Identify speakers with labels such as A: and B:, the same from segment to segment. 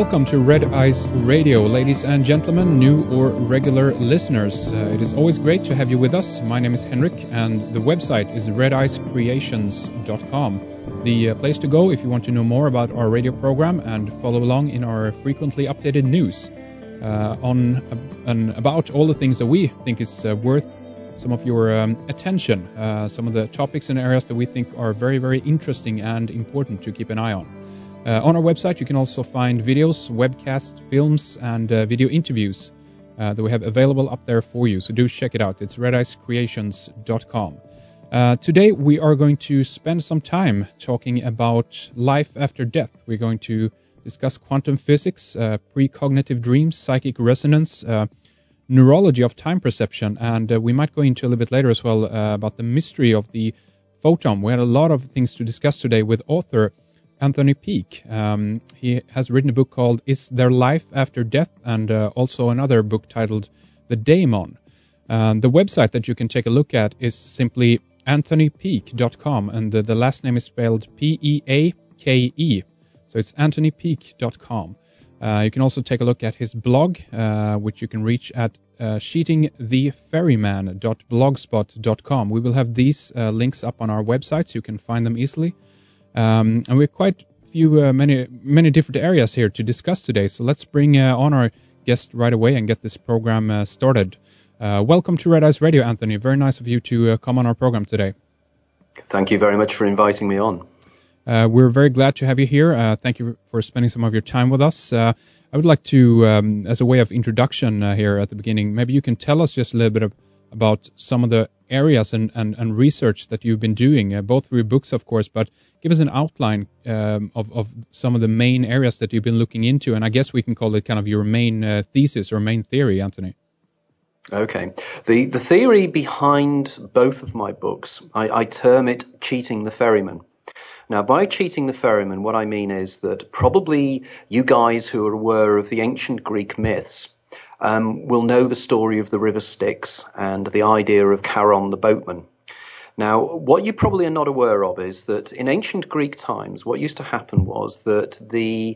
A: Welcome to Red Eyes Radio, ladies and gentlemen, new or regular listeners. It is always great to have you with us. My name is Henrik, and the website is redeyescreations.com. The place to go if you want to know more about our radio program and follow along in our frequently updated news on and about all the things that we think is worth some of your attention, some of the topics and areas that we think are very, very interesting and important to keep an eye on. On our website, you can also find videos, webcasts, films, and video interviews that we have available up there for you. So do check it out. It's redeyescreations.com. Today, we are going to spend some time talking about life after death. We're going to discuss quantum physics, precognitive dreams, psychic resonance, neurology of time perception, and we might go into a little bit later as well about the mystery of the photon. We had a lot of things to discuss today with author Anthony Peake. He has written a book called Is There Life After Death? And also another book titled The Daemon. The website that you can take a look at is simply anthonypeake.com, and the last name is spelled P-E-A-K-E. So it's anthonypeake.com. You can also take a look at his blog, which you can reach at cheatingtheferryman.blogspot.com. We will have these links up on our website so you can find them easily. And we have quite many different areas here to discuss today. So let's bring on our guest right away and get this program started. Welcome to Red Eyes Radio, Anthony. Very nice of you to come on our program today.
B: Thank you very much for inviting me on.
A: We're very glad to have you here. Thank you for spending some of your time with us. I would like to, as a way of introduction here at the beginning, maybe you can tell us just a little bit about some of the areas and research that you've been doing, both through books, of course, but give us an outline of some of the main areas that you've been looking into, and I guess we can call it kind of your main thesis or main theory, Anthony.
B: Okay. The theory behind both of my books, I term it Cheating the Ferryman. Now, by cheating the ferryman, what I mean is that probably you guys who are aware of the ancient Greek myths will know the story of the river Styx and the idea of Charon the boatman. Now, what you probably are not aware of is that in ancient Greek times, what used to happen was that the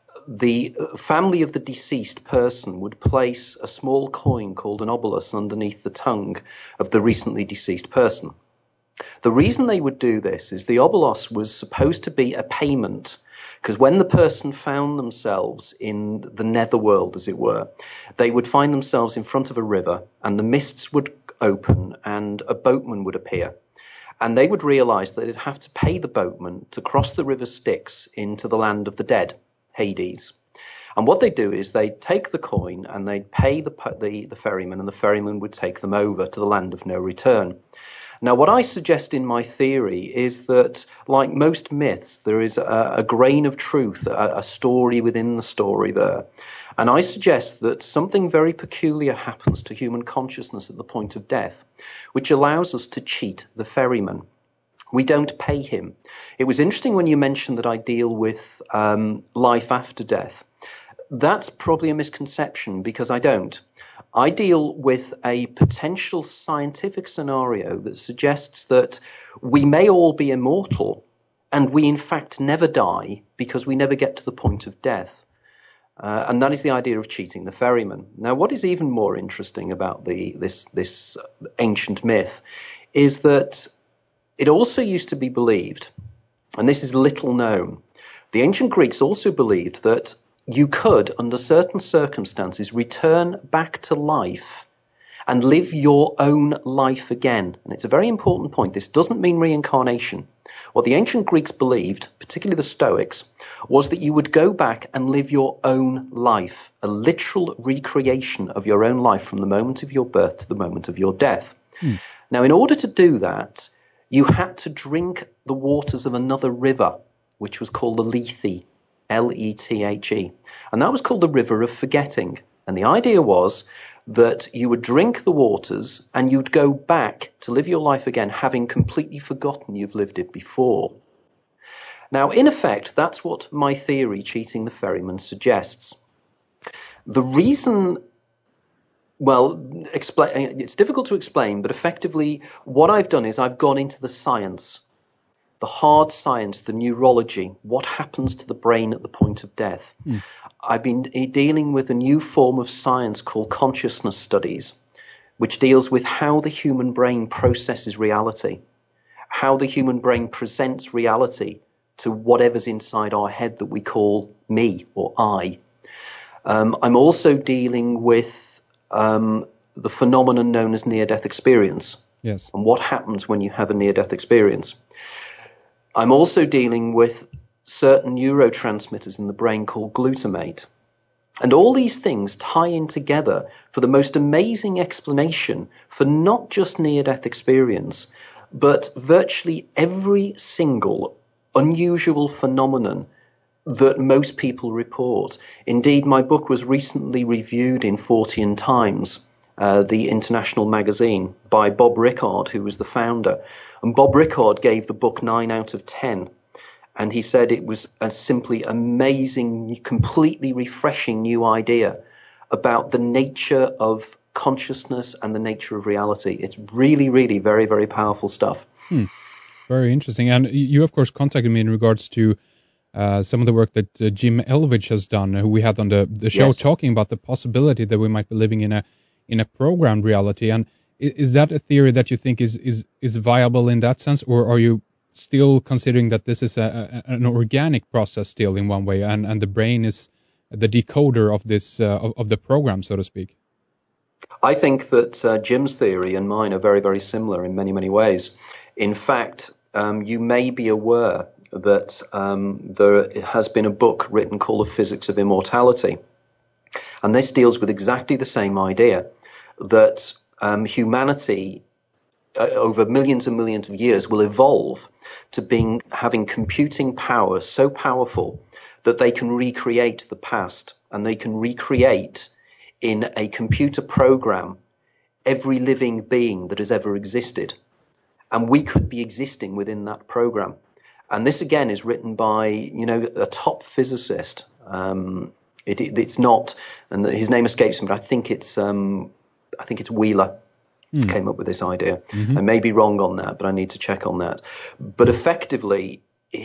B: family of the deceased person would place a small coin called an obolus underneath the tongue of the recently deceased person. The reason they would do this is the obolus was supposed to be a payment, because when the person found themselves in the netherworld, as it were, they would find themselves in front of a river and the mists would open and a boatman would appear. And they would realize that they'd have to pay the boatman to cross the river Styx into the land of the dead, Hades. And what they'd do is they'd take the coin and they'd pay the ferryman, and the ferryman would take them over to the land of no return. Now, what I suggest in my theory is that, like most myths, there is a grain of truth, a story within the story there. And I suggest that something very peculiar happens to human consciousness at the point of death, which allows us to cheat the ferryman. We don't pay him. It was interesting when you mentioned that I deal with life after death. That's probably a misconception, because I don't. I deal with a potential scientific scenario that suggests that we may all be immortal and we in fact never die because we never get to the point of death. And that is the idea of cheating the ferryman. Now, what is even more interesting about this ancient myth is that it also used to be believed, and this is little known, the ancient Greeks also believed that you could, under certain circumstances, return back to life and live your own life again. And it's a very important point. This doesn't mean reincarnation. What the ancient Greeks believed, particularly the Stoics, was that you would go back and live your own life, a literal recreation of your own life from the moment of your birth to the moment of your death. Now, in order to do that, you had to drink the waters of another river, which was called the Lethe. Lethe. And that was called the River of Forgetting. And the idea was that you would drink the waters and you'd go back to live your life again, having completely forgotten you've lived it before. Now, in effect, that's what my theory, Cheating the Ferryman, suggests. The reason, it's difficult to explain, but effectively what I've done is I've gone into the science the hard science, the neurology, what happens to the brain at the point of death. I've been dealing with a new form of science called consciousness studies, which deals with how the human brain processes reality, how the human brain presents reality to whatever's inside our head that we call me or I. I'm also dealing with the phenomenon known as near-death experience.
A: Yes.
B: And what happens when you have a near-death experience. I'm also dealing with certain neurotransmitters in the brain called glutamate. And all these things tie in together for the most amazing explanation for not just near-death experience, but virtually every single unusual phenomenon that most people report. Indeed, my book was recently reviewed in Fortean Times, the international magazine, by Bob Rickard, who was the founder. And Bob Rickard gave the book 9 out of 10. And he said it was a simply amazing, completely refreshing new idea about the nature of consciousness and the nature of reality. It's really, really very, very powerful stuff.
A: Very interesting. And you, of course, contacted me in regards to some of the work that Jim Elvidge has done, who we had on the show, yes, talking about the possibility that we might be living in a programmed reality. And is that a theory that you think is viable in that sense, or are you still considering that this is an organic process still in one way, and the brain is the decoder of this of the program, so to speak?
B: I think that Jim's theory and mine are very, very similar in many, many ways. In fact, you may be aware that there has been a book written called The Physics of Immortality. And this deals with exactly the same idea, that humanity over millions and millions of years will evolve to having computing power so powerful that they can recreate the past, and they can recreate in a computer program every living being that has ever existed. And we could be existing within that program. And this, again, is written by, a top physicist. It's not, and his name escapes me, but I think it's Wheeler came up with this idea. I may be wrong on that, but I need to check on that. But effectively,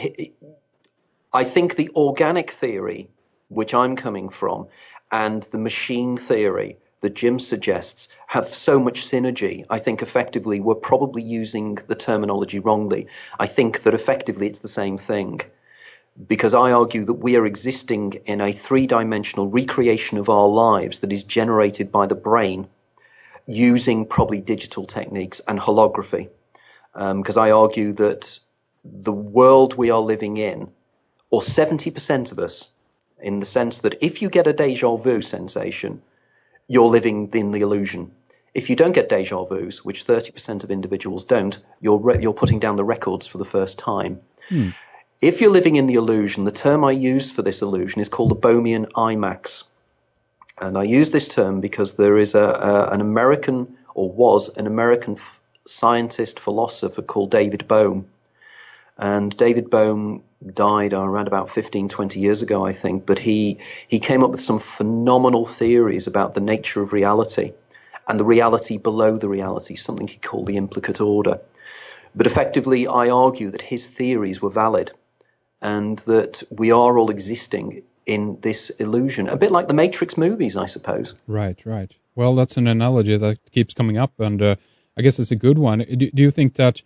B: I think the organic theory, which I'm coming from, and the machine theory that Jim suggests have so much synergy. I think effectively we're probably using the terminology wrongly. I think that effectively it's the same thing, because I argue that we are existing in a three-dimensional recreation of our lives that is generated by the brain using probably digital techniques and holography. Because I argue that the world we are living in, or 70% of us, in the sense that if you get a déjà vu sensation, you're living in the illusion. If you don't get déjà vus, which 30% of individuals don't, you're putting down the records for the first time. If you're living in the illusion, the term I use for this illusion is called the Bohmian IMAX. And I use this term because there is an American, or was an American scientist, philosopher called David Bohm. And David Bohm died around about 15, 20 years ago, I think. But he came up with some phenomenal theories about the nature of reality and the reality below the reality, something he called the implicate order. But effectively, I argue that his theories were valid and that we are all existing in this illusion, a bit like the Matrix movies, I suppose.
A: Right. Well, that's an analogy that keeps coming up, and I guess it's a good one. Do you think that,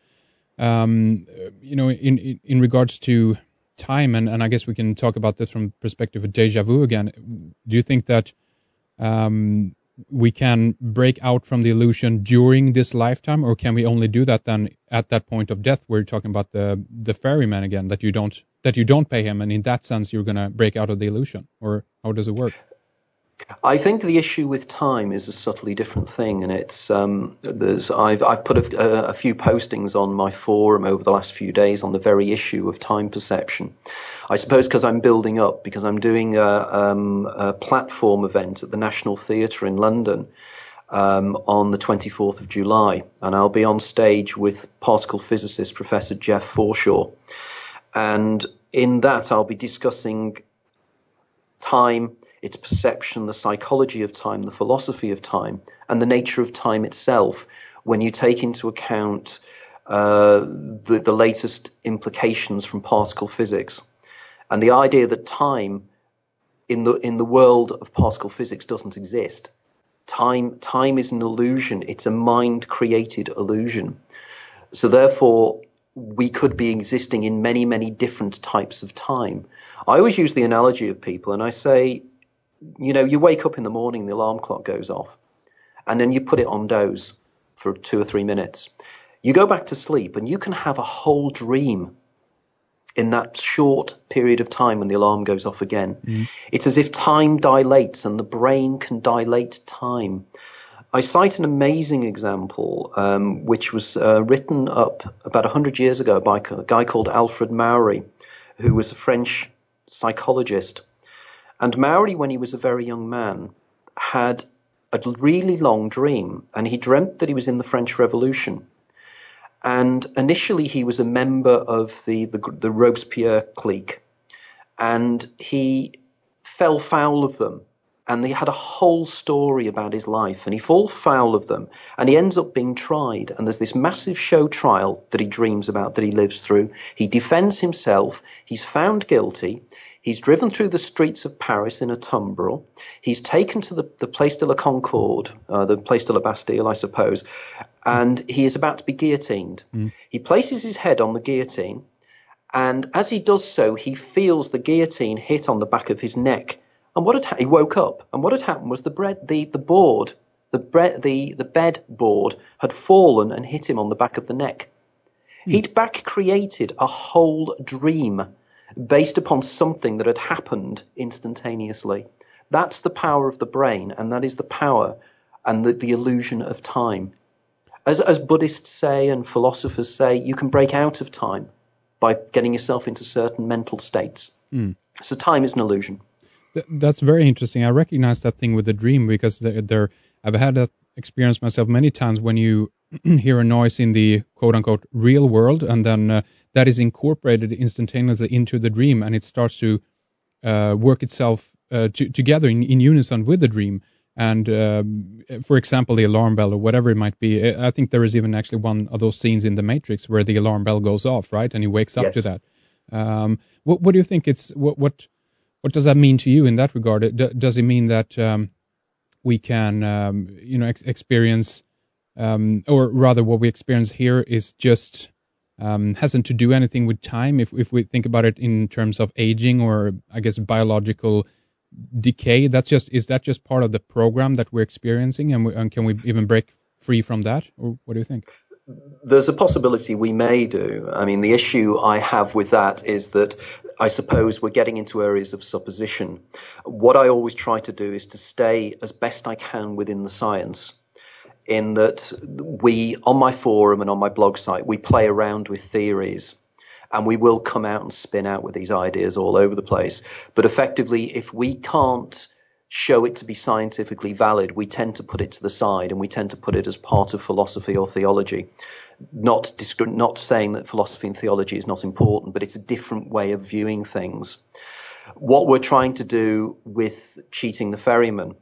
A: in regards to time, and I guess we can talk about this from the perspective of déjà vu again, do you think that we can break out from the illusion during this lifetime, or can we only do that then at that point of death where you're talking about the ferryman again, that you don't pay him, and in that sense you're going to break out of the illusion? Or how does it work?
B: I think the issue with time is a subtly different thing, and it's I've put a few postings on my forum over the last few days on the very issue of time perception. I suppose because I'm building up, because I'm doing a platform event at the National Theatre in London on the 24th of July, and I'll be on stage with particle physicist Professor Jeff Forshaw, and in that I'll be discussing time, its perception, the psychology of time, the philosophy of time, and the nature of time itself when you take into account the latest implications from particle physics, and the idea that time in the world of particle physics doesn't exist. Time is an illusion. It's a mind-created illusion. So therefore, we could be existing in many, many different types of time. I always use the analogy of people, and I say, you wake up in the morning, the alarm clock goes off, and then you put it on doze for 2 or 3 minutes. You go back to sleep, and you can have a whole dream in that short period of time when the alarm goes off again. Mm. It's as if time dilates, and the brain can dilate time. I cite an amazing example, which was written up about 100 years ago by a guy called Alfred Maury, who was a French psychologist. And Maury, when he was a very young man, had a really long dream, and he dreamt that he was in the French Revolution. And initially he was a member of the Robespierre clique, and he fell foul of them. And they had a whole story about his life, and he falls foul of them, and he ends up being tried. And there's this massive show trial that he dreams about, that he lives through. He defends himself. He's found guilty. He's driven through the streets of Paris in a tumbril. He's taken to the Place de la Concorde, the Place de la Bastille, I suppose, and he is about to be guillotined. Mm. He places his head on the guillotine, and as he does so, he feels the guillotine hit on the back of his neck. And he woke up, and what had happened was the bed board had fallen and hit him on the back of the neck. He'd back created a whole dream based upon something that had happened instantaneously. That's the power of the brain, and that is the power and the illusion of time. As Buddhists say and philosophers say, you can break out of time by getting yourself into certain mental states. Mm. So time is an illusion.
A: That's very interesting. I recognize that thing with the dream, because I've had that experience myself many times when you hear a noise in the quote-unquote real world, and then that is incorporated instantaneously into the dream, and it starts to work itself together in unison with the dream. And for example, the alarm bell or whatever it might be. I think there is even actually one of those scenes in The Matrix where the alarm bell goes off, right? And he wakes up to that. What do you think what does that mean to you in that regard? Does it mean that we can, experience, or rather what we experience here is just hasn't to do anything with time? If we think about it in terms of aging, or I guess biological decay, is that just part of the program that we're experiencing, and can we even break free from that? Or what do you think?
B: There's a possibility we may do. I mean, the issue I have with that is that I suppose we're getting into areas of supposition. What I always try to do is to stay as best I can within the science, in that we, on my forum and on my blog site, we play around with theories, and we will come out and spin out with these ideas all over the place. But effectively, if we can't show it to be scientifically valid, we tend to put it to the side, and we tend to put it as part of philosophy or theology. Not saying that philosophy and theology is not important, but it's a different way of viewing things. What we're trying to do with Cheating the Ferryman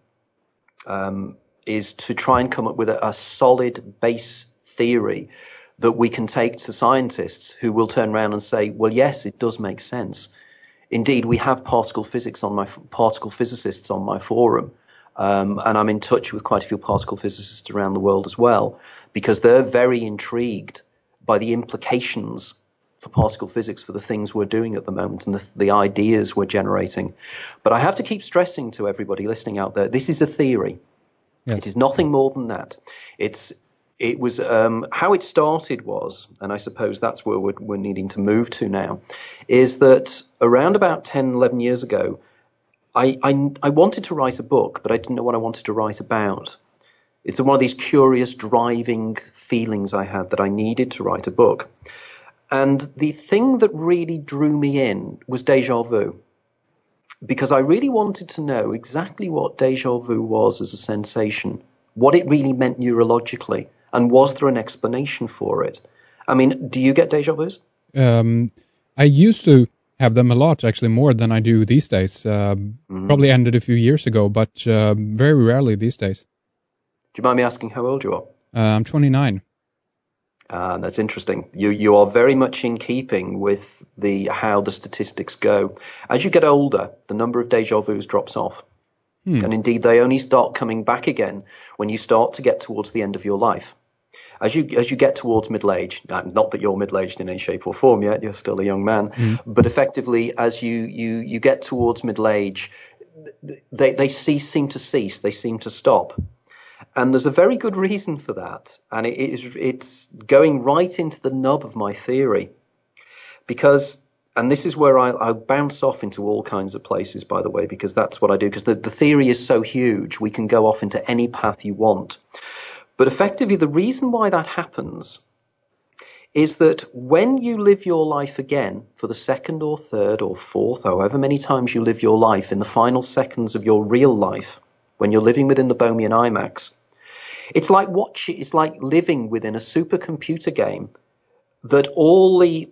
B: is to try and come up with a solid base theory that we can take to scientists, who will turn around and say, well, yes, it does make sense. Indeed, we have particle physicists on my forum, and I'm in touch with quite a few particle physicists around the world as well, because they're very intrigued by the implications for particle physics for the things we're doing at the moment and the ideas we're generating. But I have to keep stressing to everybody listening out there, this is a theory. Yes. It is nothing more than that. It was how it started was, and I suppose that's where we're needing to move to now, is that around about 10, 11 years ago, I wanted to write a book, but I didn't know what I wanted to write about. It's one of these curious driving feelings I had that I needed to write a book. And the thing that really drew me in was déjà vu, because I really wanted to know exactly what déjà vu was as a sensation, what it really meant neurologically. And was there an explanation for it? I mean, do you get déjà vus?
A: I used to have them a lot, actually, more than I do these days. Probably ended a few years ago, but very rarely these days.
B: Do you mind me asking how old you are?
A: I'm 29.
B: That's interesting. You are very much in keeping with how the statistics go. As you get older, the number of deja vus drops off. And indeed, they only start coming back again when you start to get towards the end of your life. As you get towards middle age, not that you're middle aged in any shape or form yet, you're still a young man, but effectively, as you get towards middle age, they seem to cease, they seem to stop. And there's a very good reason for that, and it's going right into the nub of my theory, because, and this is where I bounce off into all kinds of places, by the way, because that's what I do, because the theory is so huge, we can go off into any path you want. But effectively, the reason why that happens is that when you live your life again for the second or third or fourth, however many times you live your life in the final seconds of your real life, when you're living within the Bohmian IMAX, it's like living within a supercomputer game that all the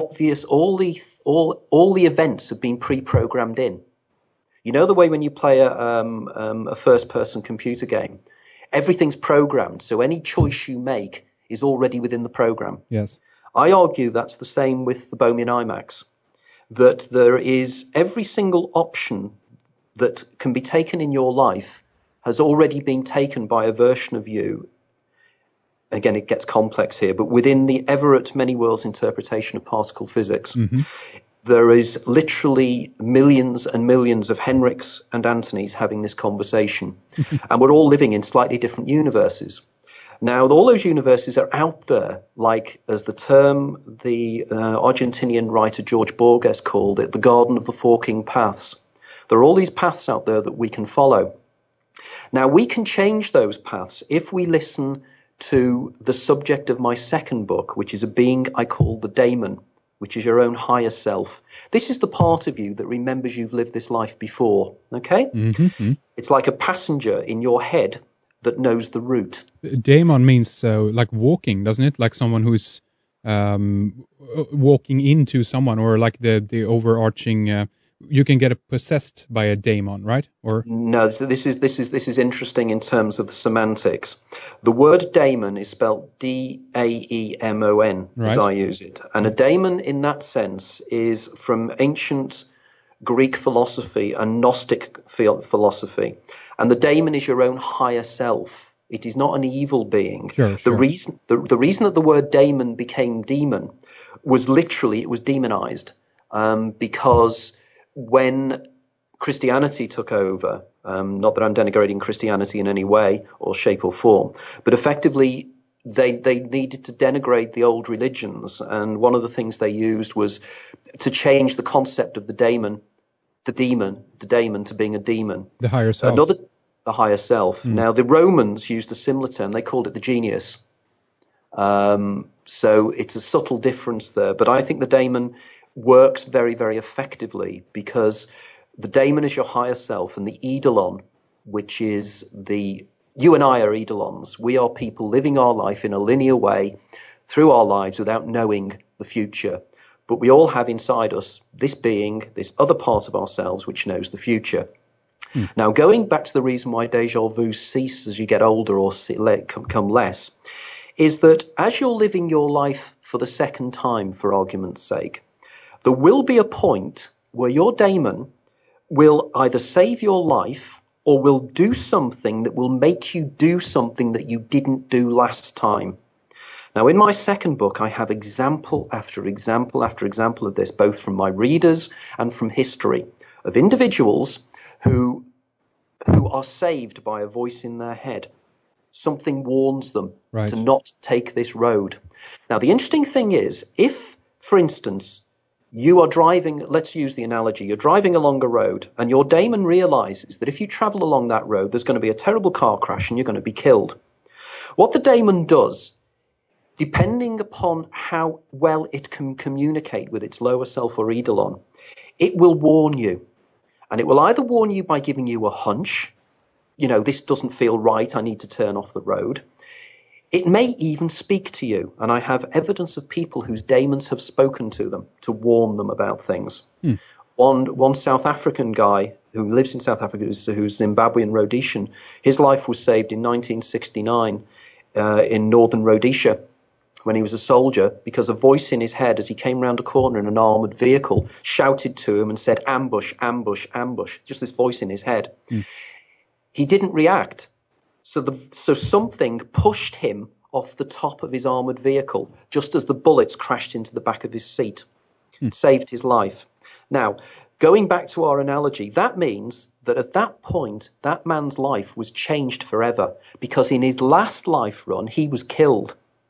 B: events have been pre-programmed in. You know the way when you play a first-person computer game, everything's programmed, so any choice you make is already within the program.
A: Yes.
B: I argue that's the same with the Bohmian IMAX, that there is every single option that can be taken in your life has already been taken by a version of you. Again, it gets complex here, but within the Everett Many Worlds interpretation of particle physics, there is literally millions and millions of Henriks and Antonys having this conversation. And we're all living in slightly different universes. Now, all those universes are out there, like, as the Argentinian writer George Borges called it, the Garden of the Forking Paths. There are all these paths out there that we can follow. Now, we can change those paths if we listen to the subject of my second book, which is a being I call the daemon, which is your own higher self. This is the part of you that remembers you've lived this life before, okay? It's like a passenger in your head that knows the route.
A: Daemon means like walking, doesn't it? Like someone who's walking into someone, or like the overarching... you can get possessed by a daemon, right? Or
B: no? So this is interesting in terms of the semantics. The word daemon is spelled D-A-E-M-O-N,
A: right,
B: as I use it, and a daemon in that sense is from ancient Greek philosophy and Gnostic philosophy, and the daemon is your own higher self. It is not an evil being.
A: Sure.
B: The reason that the word daemon became demon was literally it was demonized because when Christianity took over, not that I'm denigrating Christianity in any way or shape or form, but effectively they needed to denigrate the old religions, and one of the things they used was to change the concept of the daemon to being a demon.
A: The higher self.
B: The higher self. Now, the Romans used a similar term. They called it the genius. So it's a subtle difference there. But I think the daemon works very, very effectively because the daemon is your higher self, and the eidolon, which is you and I are eidolons. We are people living our life in a linear way through our lives without knowing the future. But we all have inside us this being, this other part of ourselves which knows the future. Now, going back to the reason why deja vu cease as you get older or come less, is that as you're living your life for the second time, for argument's sake, there will be a point where your daemon will either save your life or will do something that will make you do something that you didn't do last time. Now, in my second book, I have example after example after example of this, both from my readers and from history, of individuals who are saved by a voice in their head. Something warns them to not take this road. Now, the interesting thing is, if, for instance, you are driving, let's use the analogy, you're driving along a road and your daemon realizes that if you travel along that road, there's going to be a terrible car crash and you're going to be killed. What the daemon does, depending upon how well it can communicate with its lower self or eidolon, it will warn you. And it will either warn you by giving you a hunch, this doesn't feel right, I need to turn off the road. It may even speak to you, and I have evidence of people whose daemons have spoken to them to warn them about things. One South African guy who lives in South Africa, who's Zimbabwean Rhodesian, his life was saved in 1969 in northern Rhodesia when he was a soldier, because a voice in his head as he came round a corner in an armoured vehicle shouted to him and said, ambush, ambush, ambush. Just this voice in his head. He didn't react. So something pushed him off the top of his armoured vehicle just as the bullets crashed into the back of his seat. Saved his life. Now, going back to our analogy, that means that at that point, that man's life was changed forever, because in his last life run, he was killed.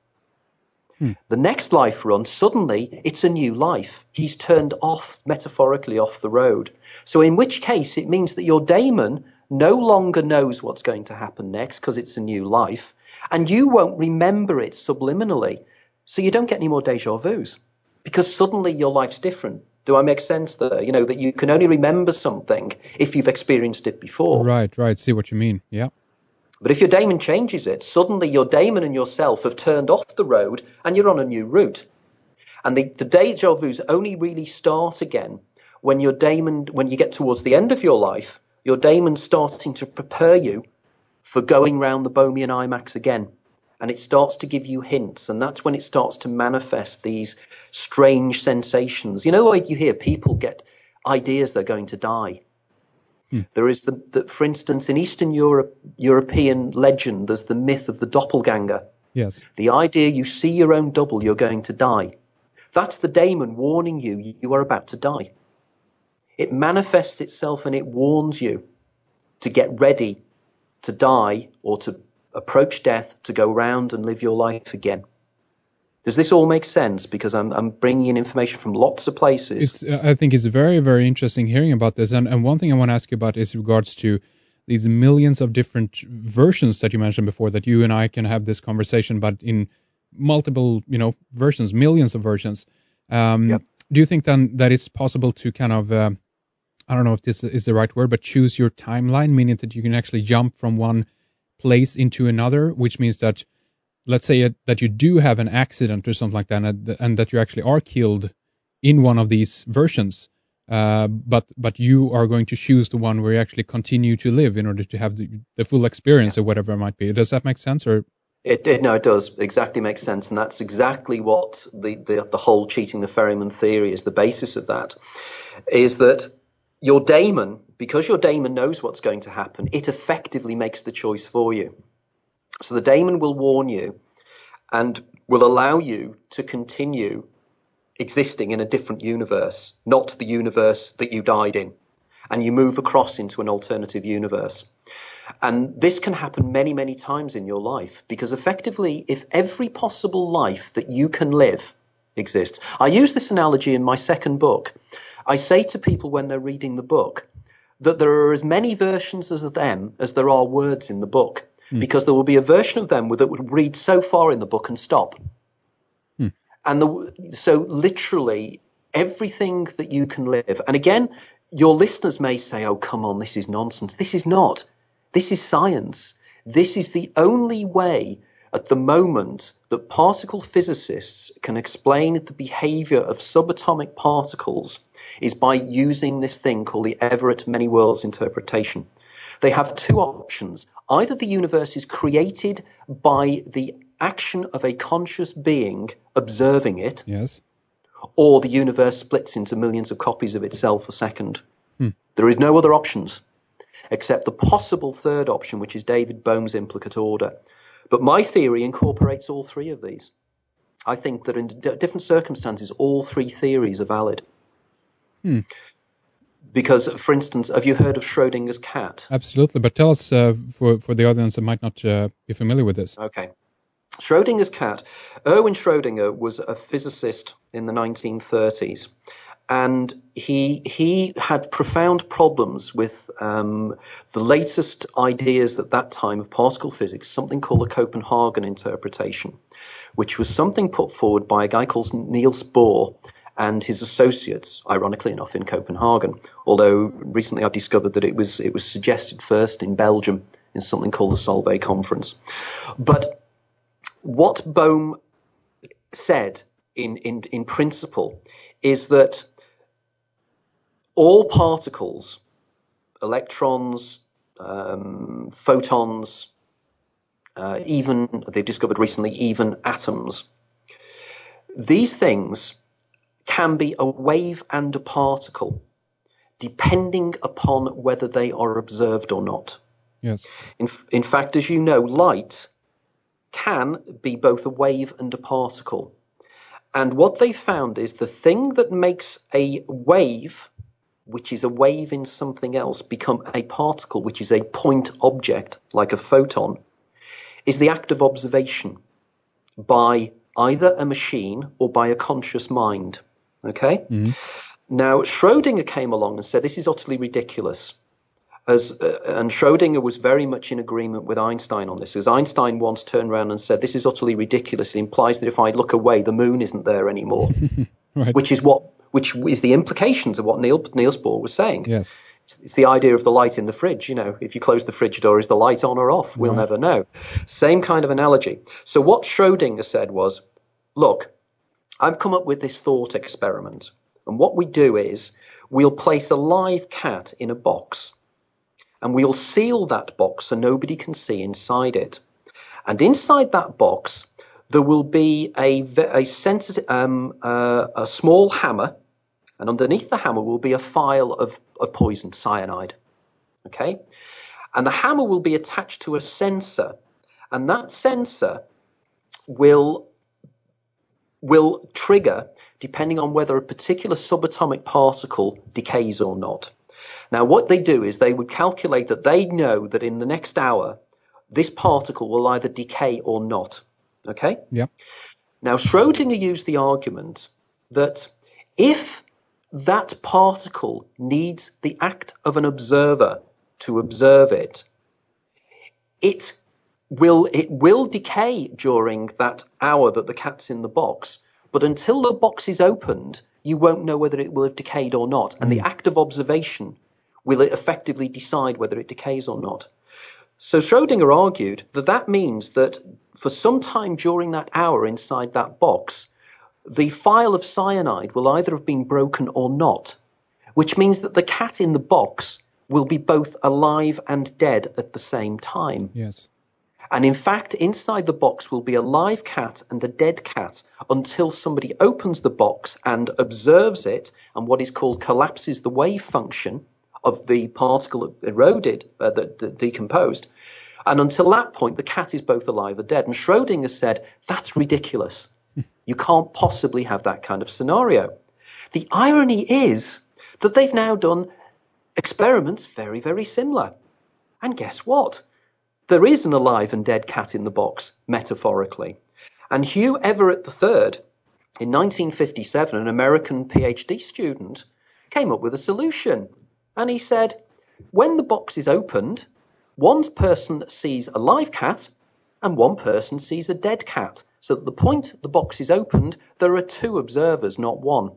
B: The next life run, suddenly, it's a new life. He's turned off, metaphorically, off the road. So in which case, it means that your daemon no longer knows what's going to happen next, because it's a new life, and you won't remember it subliminally. So you don't get any more déjà vus, because suddenly your life's different. Do I make sense there? You know, that you can only remember something if you've experienced it before.
A: Right. See what you mean. Yeah.
B: But if your daemon changes it, suddenly your daemon and yourself have turned off the road and you're on a new route. And the déjà vus only really start again when your daemon, when you get towards the end of your life, your daemon's starting to prepare you for going round the Bohemian IMAX again. And it starts to give you hints, and that's when it starts to manifest these strange sensations. You know, like you hear people get ideas they're going to die. There is for instance, in Eastern European legend, there's the myth of the doppelganger.
A: Yes.
B: The idea you see your own double, you're going to die. That's the daemon warning you are about to die. It manifests itself and it warns you to get ready to die or to approach death, to go round and live your life again. Does this all make sense? Because I'm bringing in information from lots of places.
A: I think it's very, very interesting hearing about this. And one thing I want to ask you about is regards to these millions of different versions that you mentioned before, that you and I can have this conversation, but in multiple, versions, millions of versions.
B: Yep.
A: Do you think then that it's possible to kind of, I don't know if this is the right word, but choose your timeline, meaning that you can actually jump from one place into another, which means that, let's say that you do have an accident or something like that, and that you actually are killed in one of these versions, but you are going to choose the one where you actually continue to live in order to have the full experience or whatever it might be. Does that make sense? Or
B: No, it does exactly make sense, and that's exactly what the whole cheating the ferryman theory is. The basis of that is that your daemon, because your daemon knows what's going to happen, it effectively makes the choice for you. So the daemon will warn you and will allow you to continue existing in a different universe, not the universe that you died in. And you move across into an alternative universe. And this can happen many, many times in your life, because effectively, if every possible life that you can live exists. I use this analogy in my second book. I say to people when they're reading the book that there are as many versions of them as there are words in the book, because there will be a version of them that would read so far in the book and stop. And so literally everything that you can live. And again, your listeners may say, oh, come on, this is nonsense. This is not. This is science. This is the only way at the moment that particle physicists can explain the behavior of subatomic particles is by using this thing called the Everett many worlds interpretation. They have two options. Either the universe is created by the action of a conscious being observing it,
A: yes,
B: or the universe splits into millions of copies of itself a second. There is no other options except the possible third option, which is David Bohm's implicate order. But my theory incorporates all three of these. I think that in different circumstances, all three theories are valid. Because, for instance, have you heard of Schrodinger's cat?
A: Absolutely, but tell us for the audience that might not be familiar with this.
B: Okay. Schrodinger's cat, Erwin Schrödinger was a physicist in the 1930s, and he had profound problems with the latest ideas at that time of particle physics, something called the Copenhagen interpretation, which was something put forward by a guy called Niels Bohr and his associates, ironically enough, in Copenhagen. Although recently I've discovered that it was suggested first in Belgium in something called the Solvay Conference. But what Bohm said in principle is that all particles, electrons, photons, even they've discovered recently even atoms, these things can be a wave and a particle, depending upon whether they are observed or not.
A: Yes.
B: In fact, as you know, light can be both a wave and a particle. And what they found is the thing that makes a wave, which is a wave in something else, become a particle, which is a point object, like a photon, is the act of observation by either a machine or by a conscious mind. Okay? Mm-hmm. Now, Schrödinger came along and said, this is utterly ridiculous. And Schrödinger was very much in agreement with Einstein on this, as Einstein once turned around and said, this is utterly ridiculous. It implies that if I look away, the moon isn't there anymore, right. which is the implications of what Niels Bohr was saying.
A: Yes.
B: It's the idea of the light in the fridge. You know, if you close the fridge door, is the light on or off? We'll never know. Same kind of analogy. So what Schrödinger said was, look, I've come up with this thought experiment. And what we do is we'll place a live cat in a box. And we'll seal that box so nobody can see inside it. And inside that box, there will be a small hammer, and underneath the hammer will be a phial of poison, cyanide. Okay? And the hammer will be attached to a sensor, and that sensor will trigger depending on whether a particular subatomic particle decays or not. Now, what they do is they would calculate that they know that in the next hour, this particle will either decay or not. Okay?
A: Yeah.
B: Now, Schrödinger used the argument that if that particle needs the act of an observer to observe it, it will decay during that hour that the cat's in the box. But until the box is opened, you won't know whether it will have decayed or not. And the act of observation will it effectively decide whether it decays or not. So Schrödinger argued that that means that for some time during that hour inside that box, the phial of cyanide will either have been broken or not, which means that the cat in the box will be both alive and dead at the same time.
A: Yes.
B: And in fact, inside the box will be a live cat and a dead cat until somebody opens the box and observes it, and what is called collapses the wave function of the particle eroded, that decomposed. And until that point, the cat is both alive or dead. And Schrödinger said, that's ridiculous. You can't possibly have that kind of scenario. The irony is that they've now done experiments very, very similar. And guess what? There is an alive and dead cat in the box, metaphorically. And Hugh Everett III, in 1957, an American PhD student, came up with a solution. And he said, when the box is opened, one person sees a live cat and one person sees a dead cat. So at the point the box is opened, there are two observers, not one.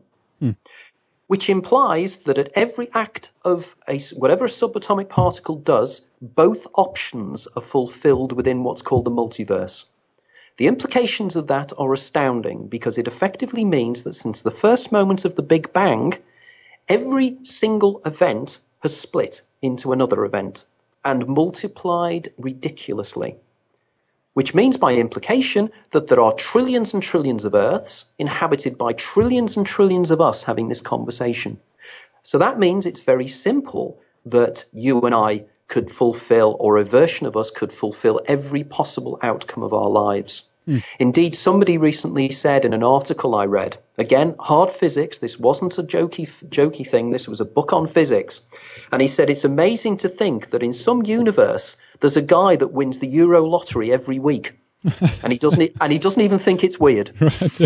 B: Which implies that at every act of whatever a subatomic particle does, both options are fulfilled within what's called the multiverse. The implications of that are astounding because it effectively means that since the first moment of the Big Bang, every single event has split into another event and multiplied ridiculously, which means by implication that there are trillions and trillions of Earths inhabited by trillions and trillions of us having this conversation. So that means it's very simple that you and I could fulfill, or a version of us could fulfill every possible outcome of our lives. Indeed, somebody recently said in an article I read, again, hard physics, this wasn't a jokey thing, this was a book on physics, and he said it's amazing to think that in some universe there's a guy that wins the Euro lottery every week, and he doesn't even think it's weird.
A: Right.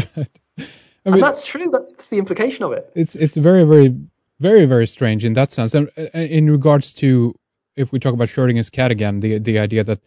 A: I mean,
B: and that's true. That's the implication of it.
A: It's very, very, very, very strange in that sense. And in regards to, if we talk about Schrödinger's cat again, the idea that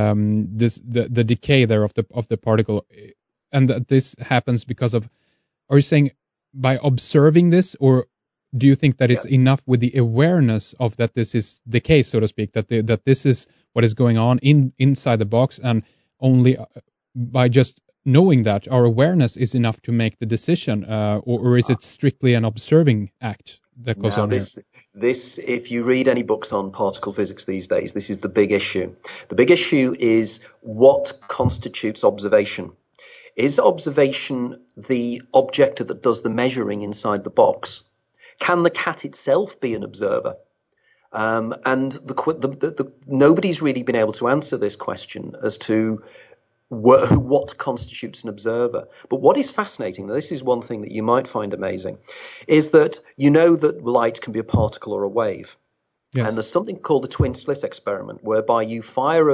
A: the decay there of the particle, and that this happens because of, are you saying by observing this, or do you think that it's enough with the awareness of that this is the case, so to speak, that this is what is going on inside the box, and only by just knowing that our awareness is enough to make the decision, or is it strictly an observing act that goes on here?
B: This, if you read any books on particle physics these days, this is the big issue. The big issue is what constitutes observation. Is observation the object that does the measuring inside the box? Can the cat itself be an observer? And nobody's really been able to answer this question as to what constitutes an observer. But what is fascinating, this is one thing that you might find amazing, is that you know that light can be a particle or a wave. Yes. And there's something called the twin slit experiment, whereby you fire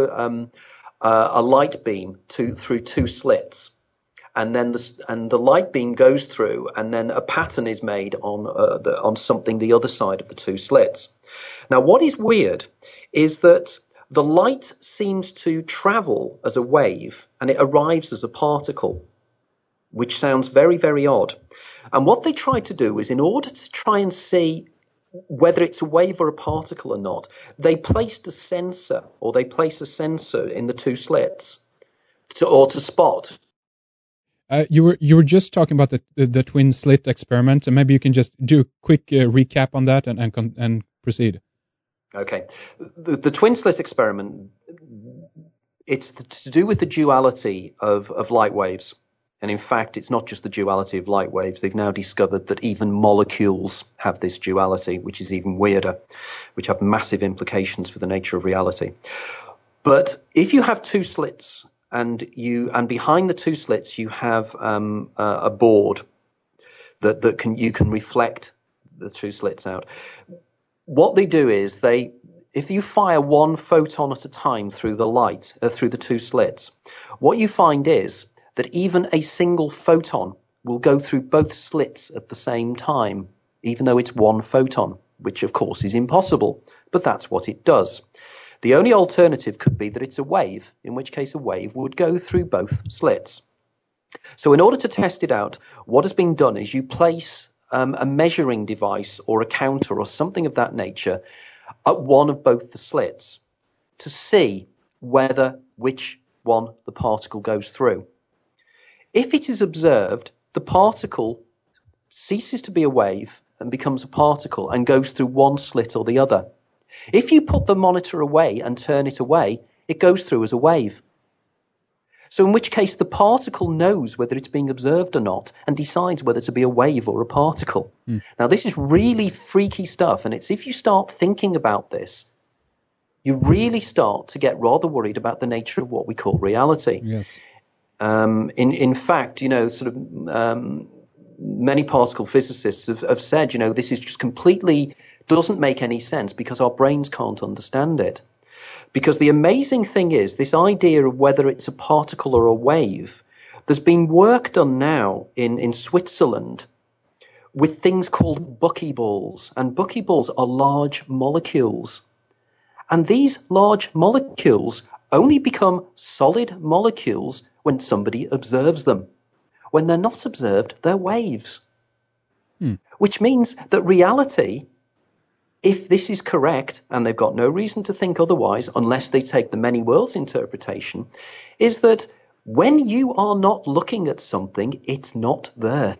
B: a light beam through two slits, and then the light beam goes through, and then a pattern is made on something the other side of the two slits. Now, what is weird is that the light seems to travel as a wave, and it arrives as a particle, which sounds very, very odd. And what they tried to do is, in order to try and see whether it's a wave or a particle or not, they placed a sensor, or they place a sensor in the two slits to spot.
A: You were just talking about the twin slit experiment, and maybe you can just do a quick recap on that and proceed.
B: Okay, the twin slit experiment, it's to do with the duality of light waves. And in fact, it's not just the duality of light waves. They've now discovered that even molecules have this duality, which is even weirder, which have massive implications for the nature of reality. But if you have two slits, and behind the two slits you have a board that you can reflect the two slits out. What they do is if you fire one photon at a time through the light, through the two slits, what you find is that even a single photon will go through both slits at the same time, even though it's one photon, which of course is impossible, but that's what it does. The only alternative could be that it's a wave, in which case a wave would go through both slits. So in order to test it out, what has been done is you place a measuring device or a counter or something of that nature at one of both the slits to see which one the particle goes through. If it is observed, the particle ceases to be a wave and becomes a particle and goes through one slit or the other. If you put the monitor away and turn it away, it goes through as a wave. So in which case the particle knows whether it's being observed or not and decides whether to be a wave or a particle. Now, this is really freaky stuff, and it's if you start thinking about this, you really start to get rather worried about the nature of what we call reality.
A: Yes.
B: In fact, many particle physicists have said, this is just completely doesn't make any sense because our brains can't understand it. Because the amazing thing is this idea of whether it's a particle or a wave, there's been work done now in Switzerland with things called buckyballs. And buckyballs are large molecules. And these large molecules only become solid molecules when somebody observes them. When they're not observed, they're waves. Which means that reality, if this is correct, and they've got no reason to think otherwise unless they take the many worlds interpretation, is that when you are not looking at something, it's not there.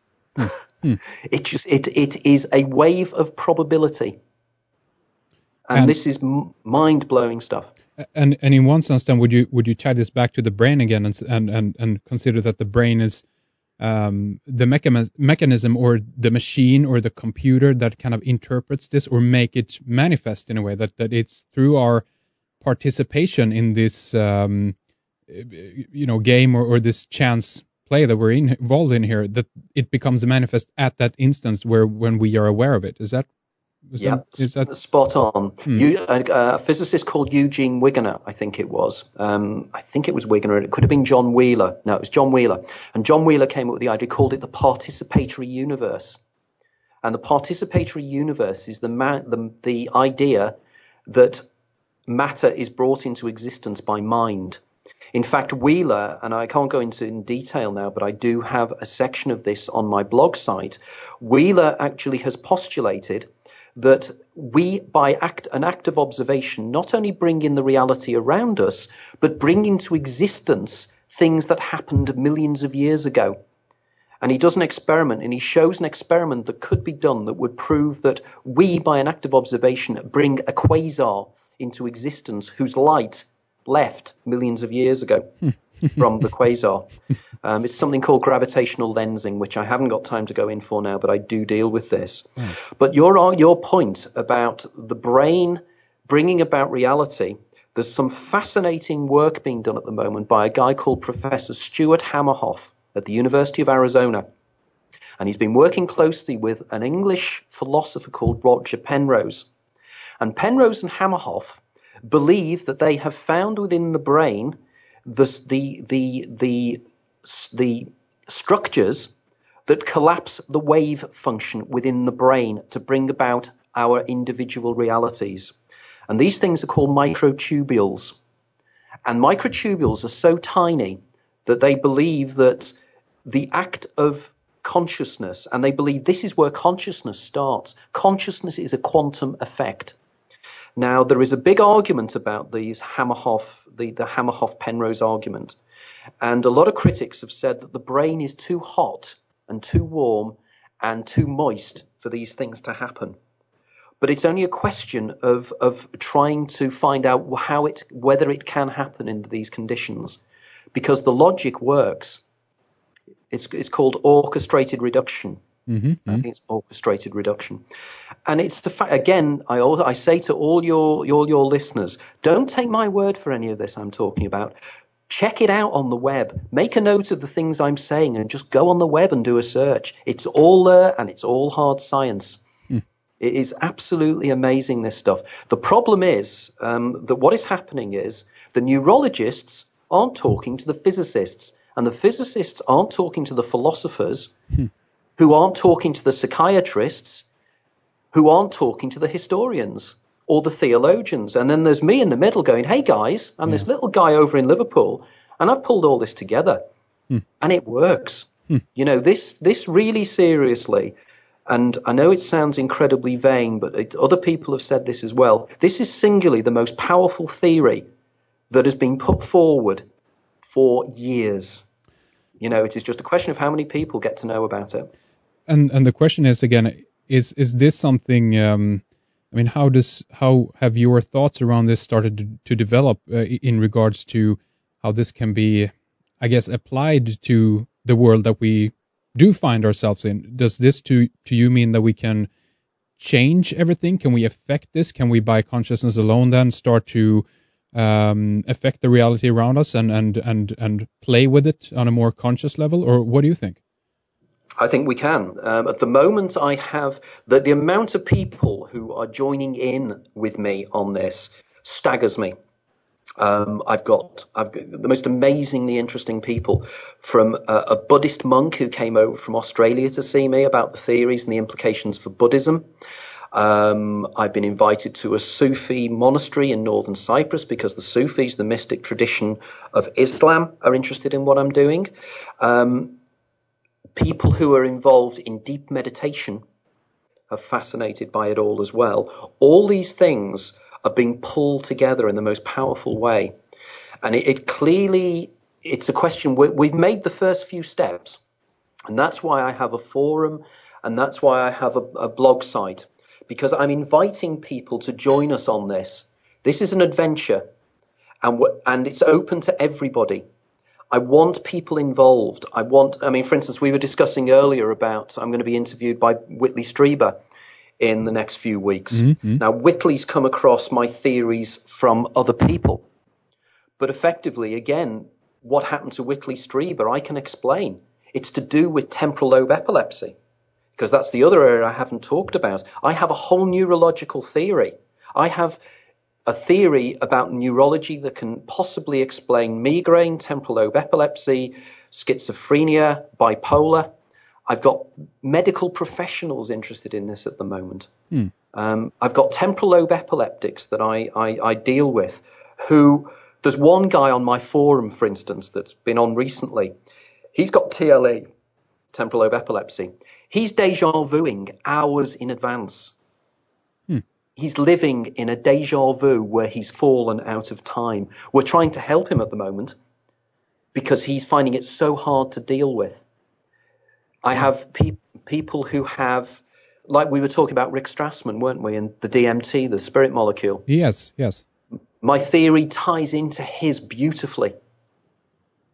B: It is a wave of probability. And this is mind-blowing stuff.
A: And in one sense, then, would you tie this back to the brain again and consider that the brain is the mechanism or the machine or the computer that kind of interprets this or make it manifest in a way that it's through our participation in this game or this chance play that we're involved in here that it becomes manifest at that instance when we are aware of it. Is that
B: spot on? A physicist called Eugene Wigner, I think it was. Wigner. It could have been John Wheeler. No, it was John Wheeler. And John Wheeler came up with the idea, called it the participatory universe. And the participatory universe is the idea that matter is brought into existence by mind. In fact, Wheeler, and I can't go into in detail now, but I do have a section of this on my blog site. Wheeler actually has postulated that we, by an act of observation, not only bring in the reality around us, but bring into existence things that happened millions of years ago. And he does an experiment, and he shows an experiment that could be done that would prove that we, by an act of observation, bring a quasar into existence whose light left millions of years ago. from the quasar. It's something called gravitational lensing, which I haven't got time to go in for now, but I do deal with this. Mm. But your point about the brain bringing about reality, there's some fascinating work being done at the moment by a guy called Professor Stuart Hamerhoff at the University of Arizona. And he's been working closely with an English philosopher called Roger Penrose. And Penrose and Hamerhoff believe that they have found within the brain the structures that collapse the wave function within the brain to bring about our individual realities. And these things are called microtubules. And microtubules are so tiny that they believe that the act of consciousness, and they believe this is where consciousness starts. Consciousness is a quantum effect. Now, there is a big argument about these Hamerhoff, the Hamerhoff-Penrose argument. And a lot of critics have said that the brain is too hot and too warm and too moist for these things to happen. But it's only a question of trying to find out whether it can happen in these conditions, because the logic works. It's called orchestrated reduction. Mm-hmm. I think it's orchestrated reduction, and it's the fact. Again, I say to all your listeners, don't take my word for any of this I'm talking about. Check it out on the web. Make a note of the things I'm saying, and just go on the web and do a search. It's all there, and it's all hard science. It is absolutely amazing, this stuff. The problem is that what is happening is the neurologists aren't talking to the physicists, and the physicists aren't talking to the philosophers, who aren't talking to the psychiatrists, who aren't talking to the historians or the theologians. And then there's me in the middle going, hey, guys, I'm this little guy over in Liverpool, and I've pulled all this together, and it works. You know, this really seriously. And I know it sounds incredibly vain, but other people have said this as well. This is singularly the most powerful theory that has been put forward for years. You know, it is just a question of how many people get to know about it.
A: And the question is, again, is this something, I mean, how have your thoughts around this started to develop in regards to how this can be, I guess, applied to the world that we do find ourselves in? Does this to you mean that we can change everything? Can we affect this? Can we, by consciousness alone, then start to affect the reality around us and play with it on a more conscious level? Or what do you think?
B: I think we can. At the moment, I have the amount of people who are joining in with me on this staggers me. I've got the most amazingly interesting people, from a Buddhist monk who came over from Australia to see me about the theories and the implications for Buddhism. I've been invited to a Sufi monastery in northern Cyprus because the Sufis, the mystic tradition of Islam, are interested in what I'm doing. People who are involved in deep meditation are fascinated by it all as well. All these things are being pulled together in the most powerful way. And it clearly, it's a question, we've made the first few steps. And that's why I have a forum, and that's why I have a blog site, because I'm inviting people to join us on this. This is an adventure, and it's open to everybody. I want people involved. For instance, we were discussing earlier about, I'm going to be interviewed by Whitley Strieber in the next few weeks. Mm-hmm. Now, Whitley's come across my theories from other people. But effectively, again, what happened to Whitley Strieber, I can explain. It's to do with temporal lobe epilepsy, because that's the other area I haven't talked about. I have a whole neurological theory. I have a theory about neurology that can possibly explain migraine, temporal lobe epilepsy, schizophrenia, bipolar. I've got medical professionals interested in this at the moment. I've got temporal lobe epileptics that I deal with, who, there's one guy on my forum, for instance, that's been on recently. He's got TLE, temporal lobe epilepsy. He's deja vuing hours in advance. He's living in a deja vu where he's fallen out of time. We're trying to help him at the moment because he's finding it so hard to deal with. I have people who have, like we were talking about Rick Strassman, weren't we, and the DMT, the spirit molecule.
A: Yes.
B: My theory ties into his beautifully.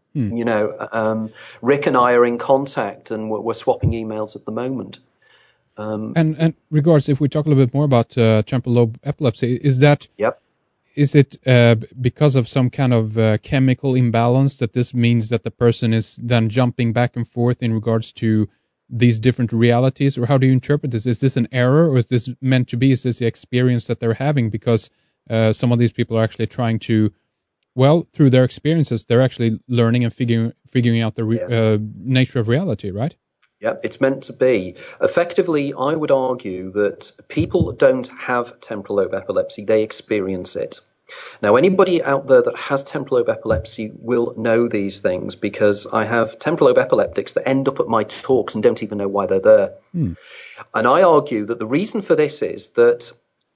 B: Rick and I are in contact, and we're swapping emails at the moment.
A: And regards, if we talk a little bit more about temporal lobe epilepsy, is that
B: Yep.
A: is it because of some kind of chemical imbalance that this means that the person is then jumping back and forth in regards to these different realities, or how do you interpret this? Is this an error, or is this meant to be? Is this the experience that they're having? Because some of these people are actually trying to, well, through their experiences, they're actually learning and figuring out the nature of reality, right?
B: Yeah, it's meant to be. Effectively, I would argue that people don't have temporal lobe epilepsy, they experience it. Now, anybody out there that has temporal lobe epilepsy will know these things, because I have temporal lobe epileptics that end up at my talks and don't even know why they're there. And I argue that the reason for this is that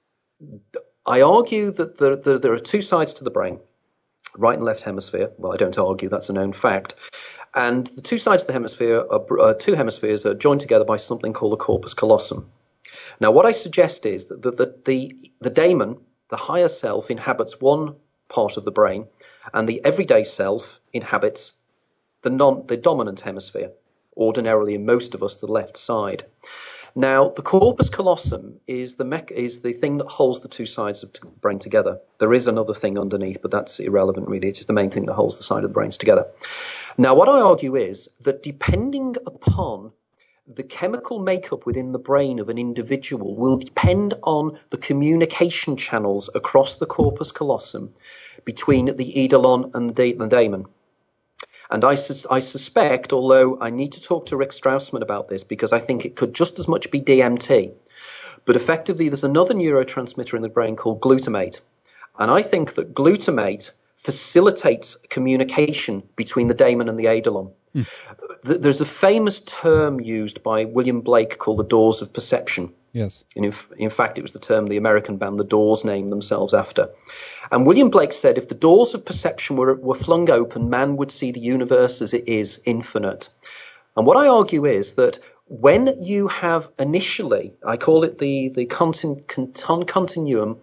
B: there are two sides to the brain, right and left hemisphere. Well, I don't argue, that's a known fact. And the two sides of the hemisphere two hemispheres are joined together by something called the corpus callosum. Now, what I suggest is that the daemon, the higher self, inhabits one part of the brain, and the everyday self inhabits the dominant hemisphere, ordinarily in most of us, the left side. Now, the corpus callosum is the thing that holds the two sides of the brain together. There is another thing underneath, but that's irrelevant, really. It's just the main thing that holds the side of the brains together. Now, what I argue is that depending upon the chemical makeup within the brain of an individual will depend on the communication channels across the corpus callosum between the eidolon and the daemon. And I suspect, although I need to talk to Rick Strausman about this, because I think it could just as much be DMT, but effectively there's another neurotransmitter in the brain called glutamate. And I think that glutamate facilitates communication between the daemon and the eidolon. There's a famous term used by William Blake called the doors of perception.
A: Yes.
B: And in fact, it was the term the American band The Doors named themselves after. And William Blake said if the doors of perception were flung open, man would see the universe as it is, infinite. And what I argue is that when you have initially, I call it the continuum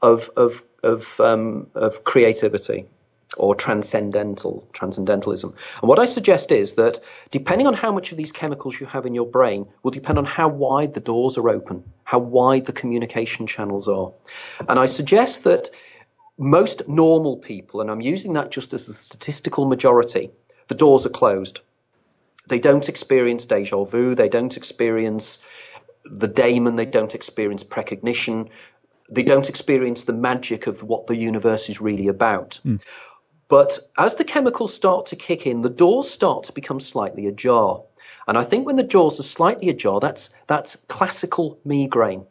B: of creativity, or transcendentalism. And what I suggest is that depending on how much of these chemicals you have in your brain will depend on how wide the doors are open, how wide the communication channels are. And I suggest that most normal people, and I'm using that just as the statistical majority, the doors are closed. They don't experience déjà vu, they don't experience the daemon, they don't experience precognition, they don't experience the magic of what the universe is really about. But as the chemicals start to kick in, the doors start to become slightly ajar. And I think when the doors are slightly ajar, that's classical migraine.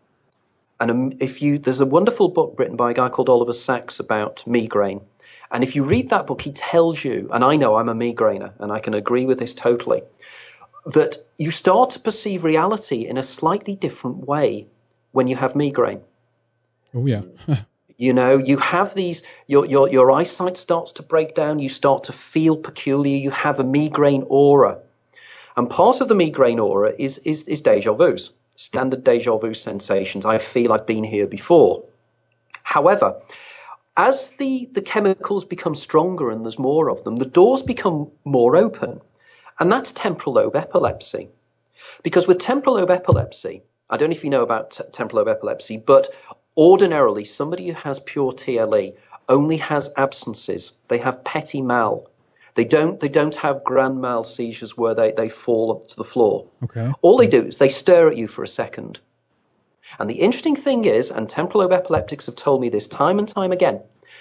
B: And there's a wonderful book written by a guy called Oliver Sacks about migraine. And if you read that book, he tells you, and I know I'm a migrainer, and I can agree with this totally, that you start to perceive reality in a slightly different way when you have migraine.
A: Oh, yeah.
B: You know, you have these, your eyesight starts to break down, you start to feel peculiar, you have a migraine aura. And part of the migraine aura is déjà vus, standard déjà vu sensations. I feel I've been here before. However, as the chemicals become stronger and there's more of them, the doors become more open. And that's temporal lobe epilepsy. Because with temporal lobe epilepsy, I don't know if you know about temporal lobe epilepsy, but ordinarily, somebody who has pure TLE only has absences. They have petit mal. They don't have grand mal seizures where they fall to the floor.
A: Okay.
B: All they do is they stare at you for a second. And the interesting thing is, and temporal lobe epileptics have told me this time and time again,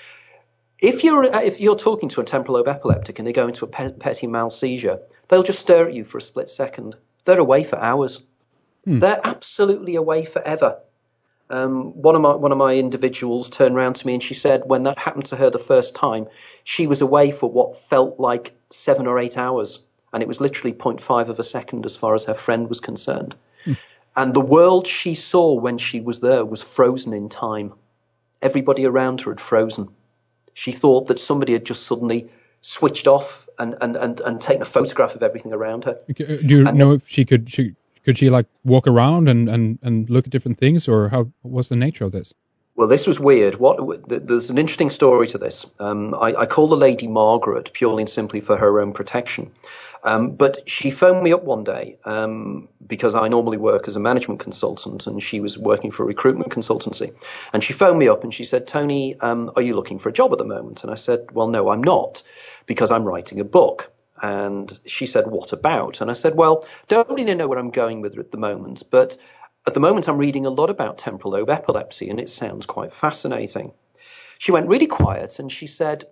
B: if you're talking to a temporal lobe epileptic and they go into a petit mal seizure, they'll just stare at you for a split second. They're away for hours. They're absolutely away forever. One of my individuals turned around to me and she said when that happened to her the first time, she was away for what felt like 7 or 8 hours. And it was literally 0.5 of a second as far as her friend was concerned. And the world she saw when she was there was frozen in time. Everybody around her had frozen. She thought that somebody had just suddenly switch off and taken a photograph of everything around her.
A: Do you know if she could she like walk around and look at different things, or what's the nature of this?
B: Well, this was weird. There's an interesting story to this. I call the lady Margaret purely and simply for her own protection. But she phoned me up one day because I normally work as a management consultant, and she was working for a recruitment consultancy. And she phoned me up and she said, Tony, are you looking for a job at the moment? And I said, well, no, I'm not, because I'm writing a book. And she said, what about? And I said, well, don't really know where I'm going with it at the moment, but at the moment I'm reading a lot about temporal lobe epilepsy, and it sounds quite fascinating. She went really quiet and she said,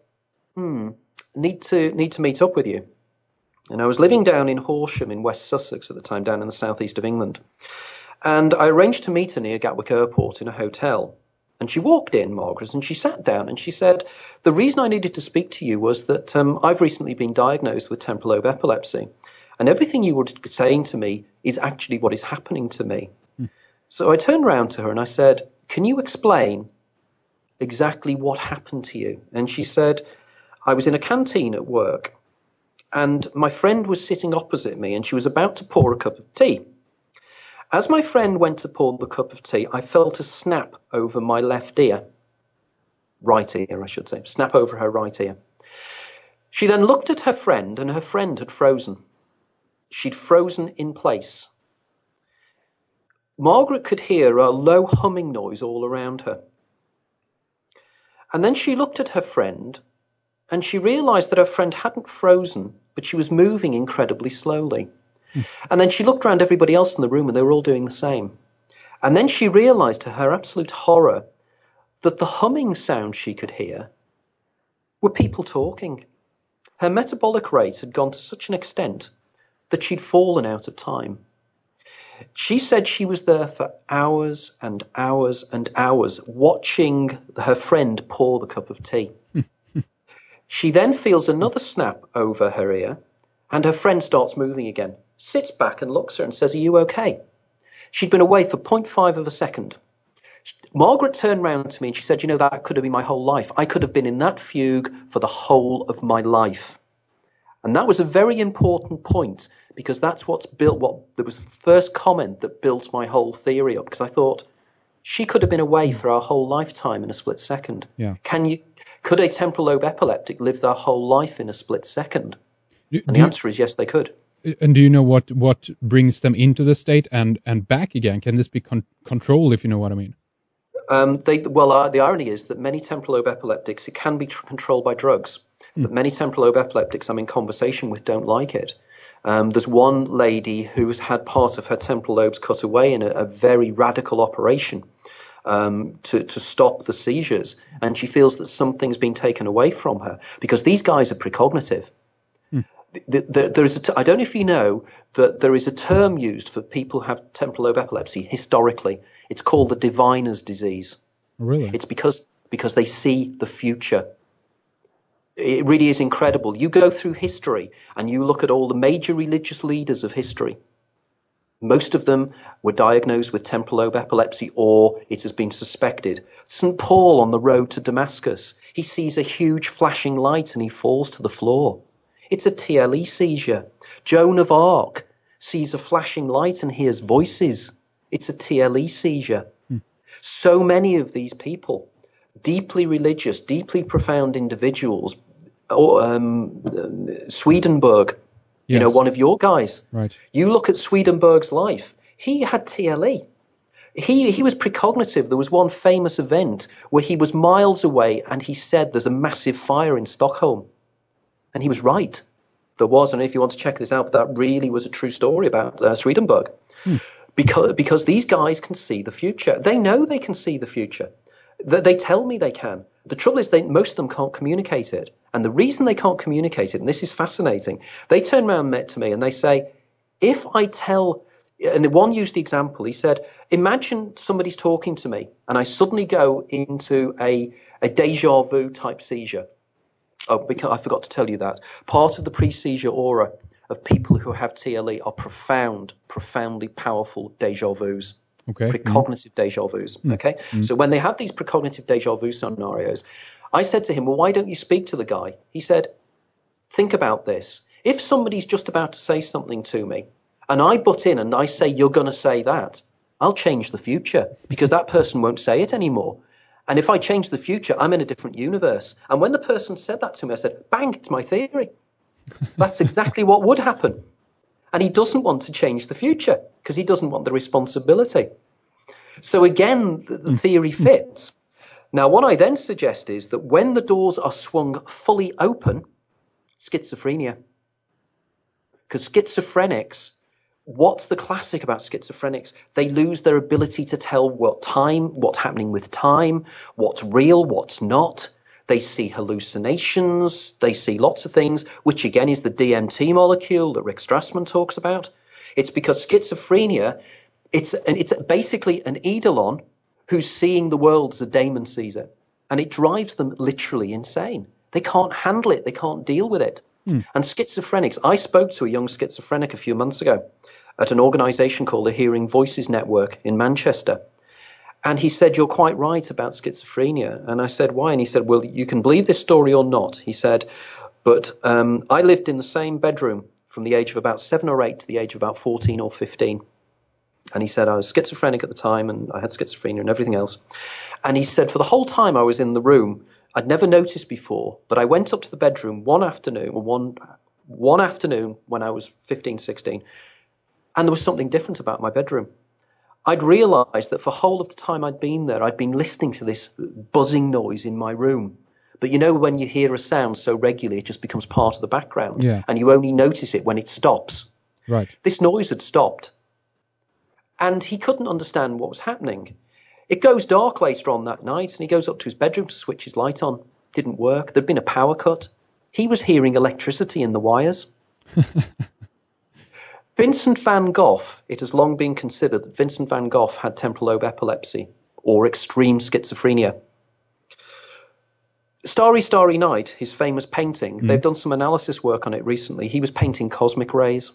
B: need to meet up with you. And I was living down in Horsham in West Sussex at the time, down in the southeast of England. And I arranged to meet her near Gatwick Airport in a hotel. And she walked in, Margaret, and she sat down and she said, the reason I needed to speak to you was that I've recently been diagnosed with temporal lobe epilepsy. And everything you were saying to me is actually what is happening to me. So I turned around to her and I said, can you explain exactly what happened to you? And she said, I was in a canteen at work, and my friend was sitting opposite me and she was about to pour a cup of tea. As my friend went to pour the cup of tea, I felt a snap over my left ear. Right ear, I should say. Snap over her right ear. She then looked at her friend, and her friend had frozen. She'd frozen in place. Margaret could hear a low humming noise all around her. And then she looked at her friend, and she realized that her friend hadn't frozen, but she was moving incredibly slowly. And then she looked around everybody else in the room, and they were all doing the same. And then she realized, to her absolute horror, that the humming sound she could hear were people talking. Her metabolic rate had gone to such an extent that she'd fallen out of time. She said she was there for hours and hours and hours watching her friend pour the cup of tea. She then feels another snap over her ear, and her friend starts moving again, sits back and looks at her and says, are you okay? She'd been away for 0.5 of a second. Margaret turned round to me and she said, that could have been my whole life. I could have been in that fugue for the whole of my life. And that was a very important point, because that's what's built, that was the first comment that built my whole theory up, because I thought she could have been away for our whole lifetime in a split second.
A: Yeah.
B: Could a temporal lobe epileptic live their whole life in a split second? And the answer is yes, they could.
A: And do you know what brings them into the state and back again? Can this be controlled, if you know what I mean?
B: The irony is that many temporal lobe epileptics, it can be controlled by drugs. But many temporal lobe epileptics I'm in conversation with don't like it. There's one lady who's had part of her temporal lobes cut away in a very radical operation to stop the seizures, and she feels that something's been taken away from her, because these guys are precognitive. I don't know if you know that there is a term used for people who have temporal lobe epilepsy historically. It's called the diviner's disease.
A: Really?
B: It's because they see the future. It really is incredible. You go through history and you look at all the major religious leaders of history. Most of them were diagnosed with temporal lobe epilepsy, or it has been suspected. St. Paul on the road to Damascus, he sees a huge flashing light and he falls to the floor. It's a TLE seizure. Joan of Arc sees a flashing light and hears voices. It's a TLE seizure. So many of these people, deeply religious, deeply profound individuals, Swedenborg,
A: yes.
B: One of your guys.
A: Right.
B: You look at Swedenborg's life. He had TLE. He was precognitive. There was one famous event where he was miles away and he said there's a massive fire in Stockholm. And he was right. There was, and if you want to check this out, but that really was a true story about Swedenborg. Because these guys can see the future. They know they can see the future. They tell me they can. The trouble is most of them can't communicate it. And the reason they can't communicate it, and this is fascinating, they turn around to me and they say, if I tell, and one used the example, he said, imagine somebody's talking to me and I suddenly go into a deja vu type seizure. Oh, because I forgot to tell you that. Part of the pre-seizure aura of people who have TLE are profoundly powerful deja vus.
A: Okay.
B: Precognitive deja vus. Okay. So when they have these precognitive deja vu scenarios, I said to him, well, why don't you speak to the guy? He said, think about this. If somebody's just about to say something to me and I butt in and I say, you're going to say that, I'll change the future because that person won't say it anymore. And if I change the future, I'm in a different universe. And when the person said that to me, I said, bang, it's my theory. That's exactly what would happen. And he doesn't want to change the future because he doesn't want the responsibility. So again, the theory fits. Now, what I then suggest is that when the doors are swung fully open, schizophrenia. Because schizophrenics, what's the classic about schizophrenics? They lose their ability to tell what's happening with time, what's real, what's not. They see hallucinations. They see lots of things, which again is the DMT molecule that Rick Strassman talks about. It's because schizophrenia, it's basically an eidolon who's seeing the world as a daemon sees it. And it drives them literally insane. They can't handle it. They can't deal with it. And schizophrenics, I spoke to a young schizophrenic a few months ago at an organization called the Hearing Voices Network in Manchester. And he said, you're quite right about schizophrenia. And I said, why? And he said, well, you can believe this story or not. He said, but I lived in the same bedroom from the age of about 7 or 8 to the age of about 14 or 15. And he said, I was schizophrenic at the time and I had schizophrenia and everything else. And he said, for the whole time I was in the room, I'd never noticed before, but I went up to the bedroom one afternoon when I was 15, 16, and there was something different about my bedroom. I'd realized that for the whole of the time I'd been there, I'd been listening to this buzzing noise in my room. But you know, when you hear a sound so regularly, it just becomes part of the background.
A: Yeah.
B: And you only notice it when it stops.
A: Right.
B: This noise had stopped. And he couldn't understand what was happening. It goes dark later on that night, and he goes up to his bedroom to switch his light on. Didn't work. There'd been a power cut. He was hearing electricity in the wires. Vincent van Gogh, it has long been considered that Vincent van Gogh had temporal lobe epilepsy or extreme schizophrenia. Starry, Starry Night, his famous painting, they've done some analysis work on it recently. He was painting cosmic rays.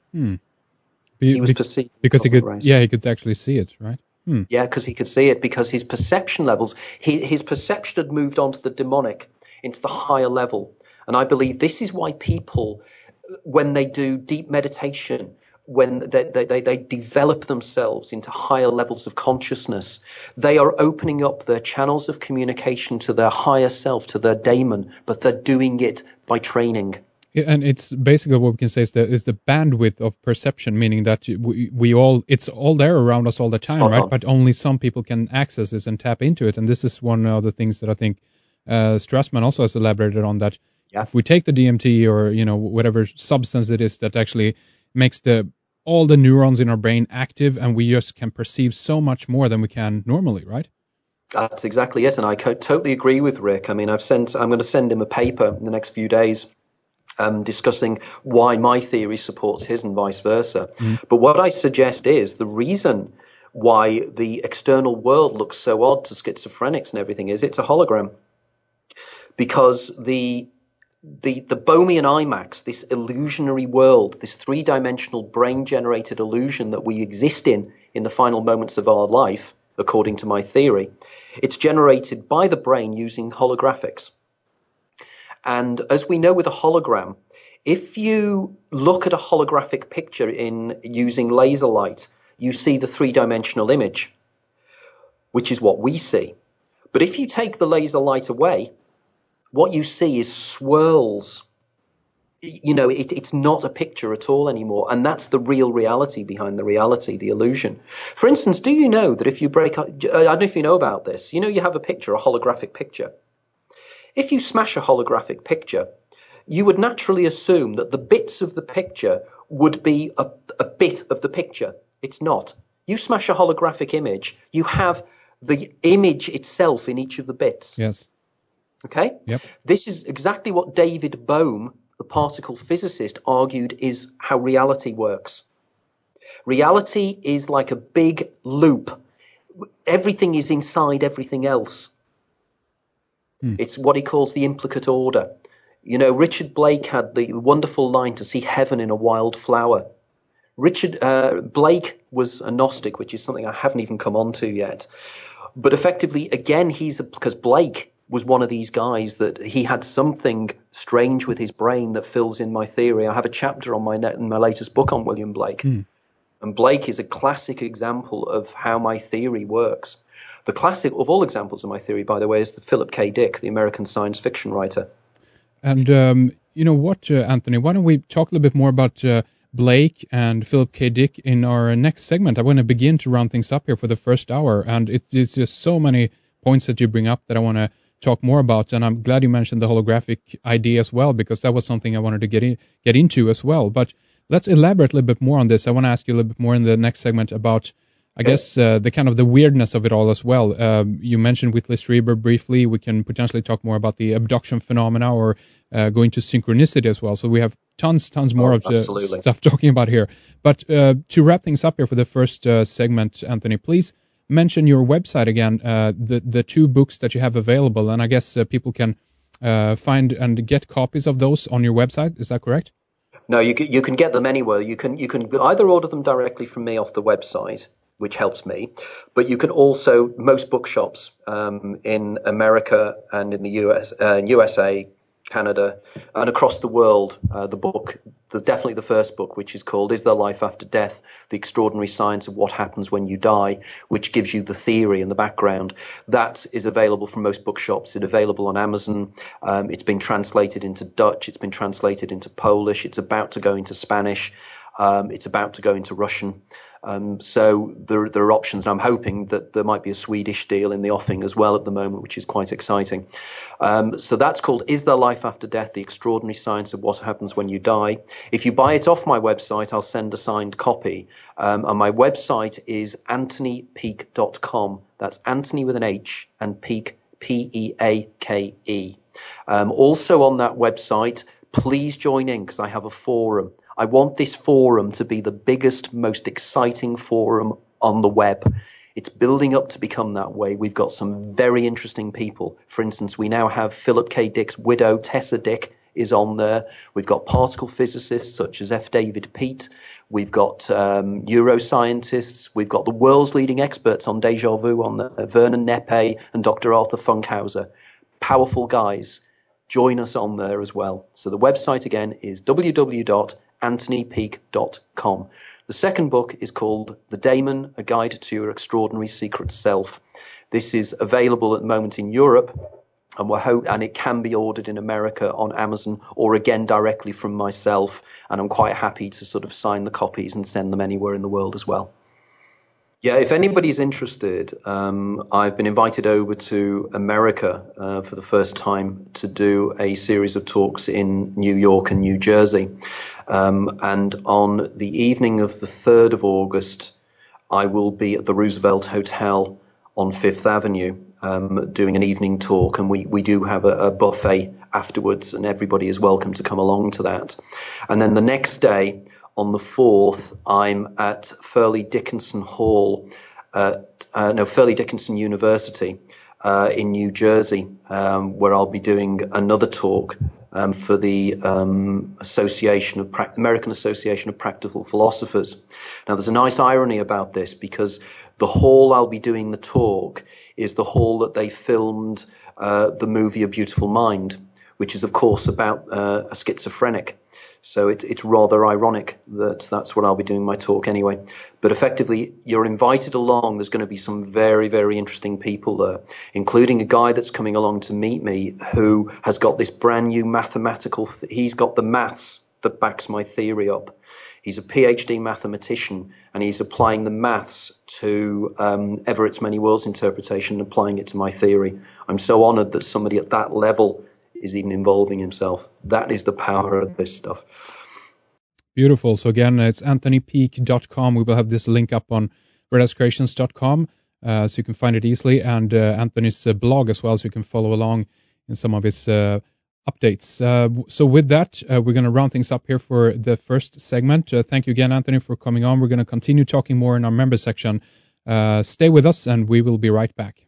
B: He was perceiving
A: because he could,
B: rays.
A: yeah, he could actually see it, right?
B: Yeah, because he could see it, because his perception levels, his perception had moved on to the demonic, into the higher level. And I believe this is why people, when they do deep meditation, when they develop themselves into higher levels of consciousness, they are opening up their channels of communication to their higher self, to their daemon, but they're doing it by training.
A: And it's basically what we can say is the bandwidth of perception, meaning that we all, it's all there around us all the time, right? But only some people can access this and tap into it. And this is one of the things that I think Strassman also has elaborated on, that if we take the DMT or, you know, whatever substance it is that actually makes all the neurons in our brain active, and we just can perceive so much more than we can normally, right?
B: That's exactly it. And I totally agree with Rick. I mean, I'm going to send him a paper in the next few days discussing why my theory supports his and vice versa. But what I suggest is the reason why the external world looks so odd to schizophrenics and everything is it's a hologram. Because the Bohmian IMAX, this illusionary world, this three-dimensional brain-generated illusion that we exist in the final moments of our life, according to my theory, it's generated by the brain using holographics. And as we know with a hologram, if you look at a holographic picture in using laser light, you see the three-dimensional image, which is what we see. But if you take the laser light away, what you see is swirls. You know, it's not a picture at all anymore. And that's the real reality behind the reality, the illusion. For instance, do you know that if you I don't know if you know about this, you know, you have a picture, a holographic picture. If you smash a holographic picture, you would naturally assume that the bits of the picture would be a bit of the picture. It's not. You smash a holographic image, you have the image itself in each of the bits.
A: Yes.
B: Okay?
A: Yep.
B: This is exactly what David Bohm, the particle physicist, argued is how reality works. Reality is like a big loop. Everything is inside everything else. It's what he calls the implicate order. You know, Richard Blake had the wonderful line to see heaven in a wild flower. Blake was a Gnostic, which is something I haven't even come on to yet. But effectively, again, because Blake was one of these guys that he had something strange with his brain that fills in my theory. I have a chapter on in my latest book on William Blake. And Blake is a classic example of how my theory works. The classic of all examples of my theory, by the way, is the Philip K. Dick, the American science fiction writer.
A: And you know what, Anthony, why don't we talk a little bit more about Blake and Philip K. Dick in our next segment? I want to begin to round things up here for the first hour, and it's just so many points that you bring up that I want to talk more about, and I'm glad you mentioned the holographic idea as well, because that was something I wanted to get into as well. But let's elaborate a little bit more on this. I want to ask you a little bit more in the next segment about, I guess, the kind of the weirdness of it all as well. You mentioned Whitley Strieber briefly. We can potentially talk more about the abduction phenomena or go into synchronicity as well. So we have tons more of stuff talking about here. But to wrap things up here for the first segment, Anthony, please mention your website again, the two books that you have available. And I guess people can find and get copies of those on your website. Is that correct?
B: No, you can get them anywhere. You can either order them directly from me off the website, which helps me, but you can also, most bookshops in America and in the USA, Canada, and across the world, definitely the first book, which is called Is There Life After Death? The Extraordinary Science of What Happens When You Die, which gives you the theory and the background. That is available from most bookshops. It's available on Amazon. It's been translated into Dutch. It's been translated into Polish. It's about to go into Spanish. It's about to go into Russian. So there are options, and I'm hoping that there might be a Swedish deal in the offing as well at the moment, which is quite exciting. So that's called Is There Life After Death? The Extraordinary Science of What Happens When You Die. If you buy it off my website, I'll send a signed copy. And my website is anthonypeake.com. That's Anthony with an H and Peake, Peake. Also on that website, please join in, because I have a forum. I want this forum to be the biggest, most exciting forum on the web. It's building up to become that way. We've got some very interesting people. For instance, we now have Philip K. Dick's widow, Tessa Dick, is on there. We've got particle physicists such as F. David Pete. We've got neuroscientists. We've got the world's leading experts on déjà vu on there, Vernon Neppe and Dr. Arthur Funkhauser. Powerful guys. Join us on there as well. So the website again is www.anthonypeake.com. The second book is called The Daemon, A Guide to Your Extraordinary Secret Self. This is available at the moment in Europe, and it can be ordered in America on Amazon or again directly from myself. And I'm quite happy to sort of sign the copies and send them anywhere in the world as well. Yeah, if anybody's interested, I've been invited over to America for the first time to do a series of talks in New York and New Jersey. And on the evening of the 3rd of August, I will be at the Roosevelt Hotel on Fifth Avenue doing an evening talk. And we do have a buffet afterwards, and everybody is welcome to come along to that. And then the next day, on the 4th, I'm at Fairleigh Dickinson Fairleigh Dickinson University in New Jersey, where I'll be doing another talk for the American Association of Practical Philosophers. Now, there's a nice irony about this, because the hall I'll be doing the talk is the hall that they filmed the movie A Beautiful Mind, which is, of course, about a schizophrenic. So it's rather ironic that that's what I'll be doing my talk anyway. But effectively, you're invited along. There's going to be some very, very interesting people there, including a guy that's coming along to meet me who has got this brand new mathematical. He's got the maths that backs my theory up. He's a PhD mathematician, and he's applying the maths to Everett's many worlds interpretation and applying it to my theory. I'm so honored that somebody at that level is even involving himself. That is the power of this stuff.
A: Beautiful. So again, it's anthonypeake.com. We will have this link up on redascreations.com, so you can find it easily, and Anthony's blog as well, so you can follow along in some of his updates. So with that, we're going to round things up here for the first segment. Thank you again, Anthony, for coming on. We're going to continue talking more in our member section. Stay with us, and we will be right back.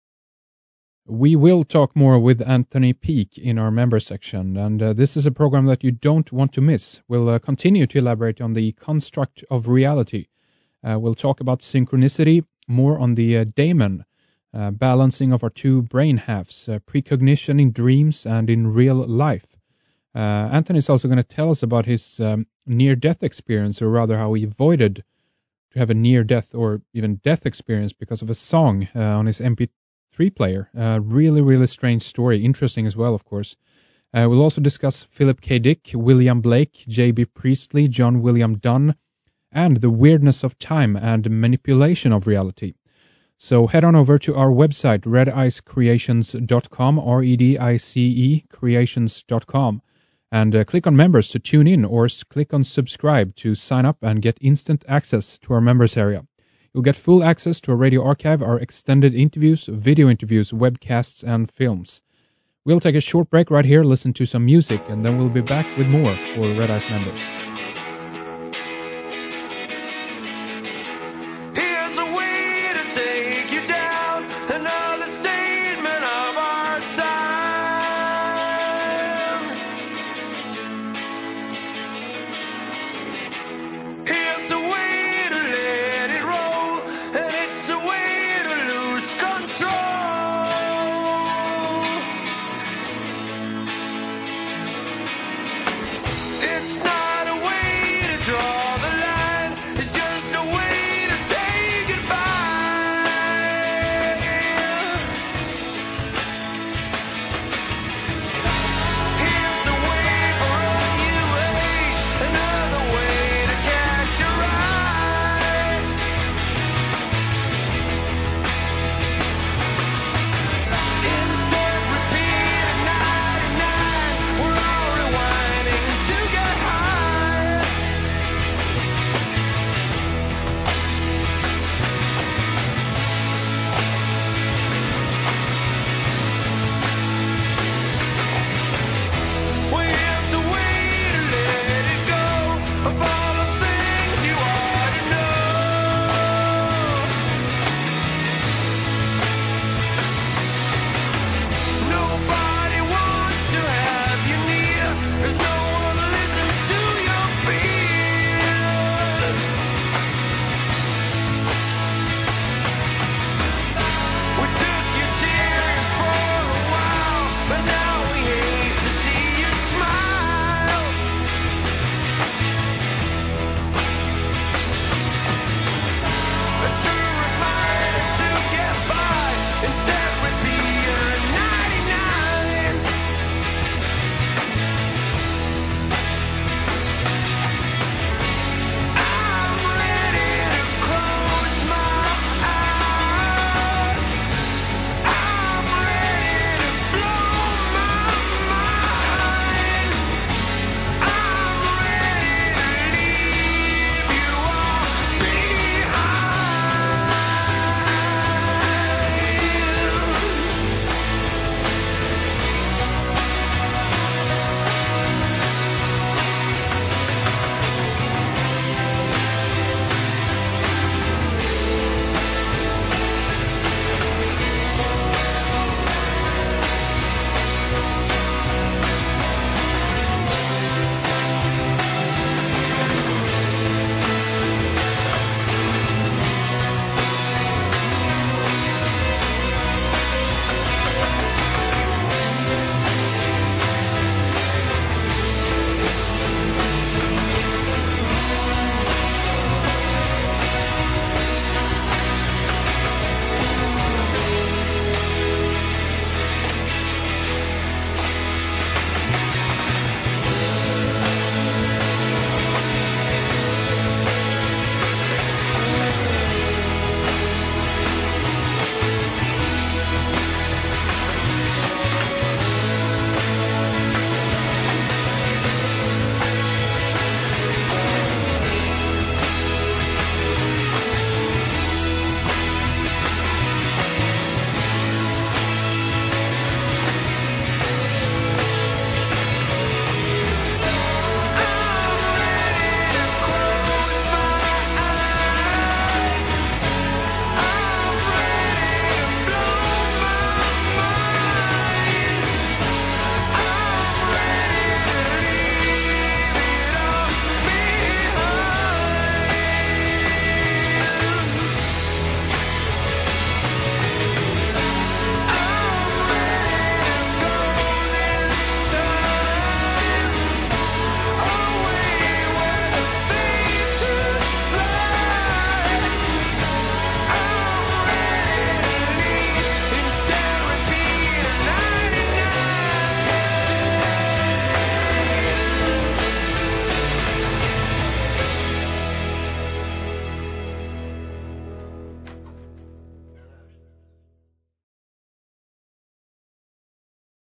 A: We will talk more with Anthony Peake in our member section, and this is a program that you don't want to miss. We'll continue to elaborate on the construct of reality. We'll talk about synchronicity, more on the daemon, balancing of our two brain halves, precognition in dreams and in real life. Anthony is also going to tell us about his near-death experience, or rather how he avoided to have a near-death or even death experience because of a song on his MP3 player. Really, really strange story. Interesting as well, of course. We'll also discuss Philip K. Dick, William Blake, J.B. Priestley, John William Dunn, and the weirdness of time and manipulation of reality. So head on over to our website, redicecreations.com, REDICE creations.com, and click on members to tune in, or click on subscribe to sign up and get instant access to our members area. You'll get full access to our radio archive, our extended interviews, video interviews, webcasts, and films. We'll take a short break right here, listen to some music, and then we'll be back with more for Red Ice members.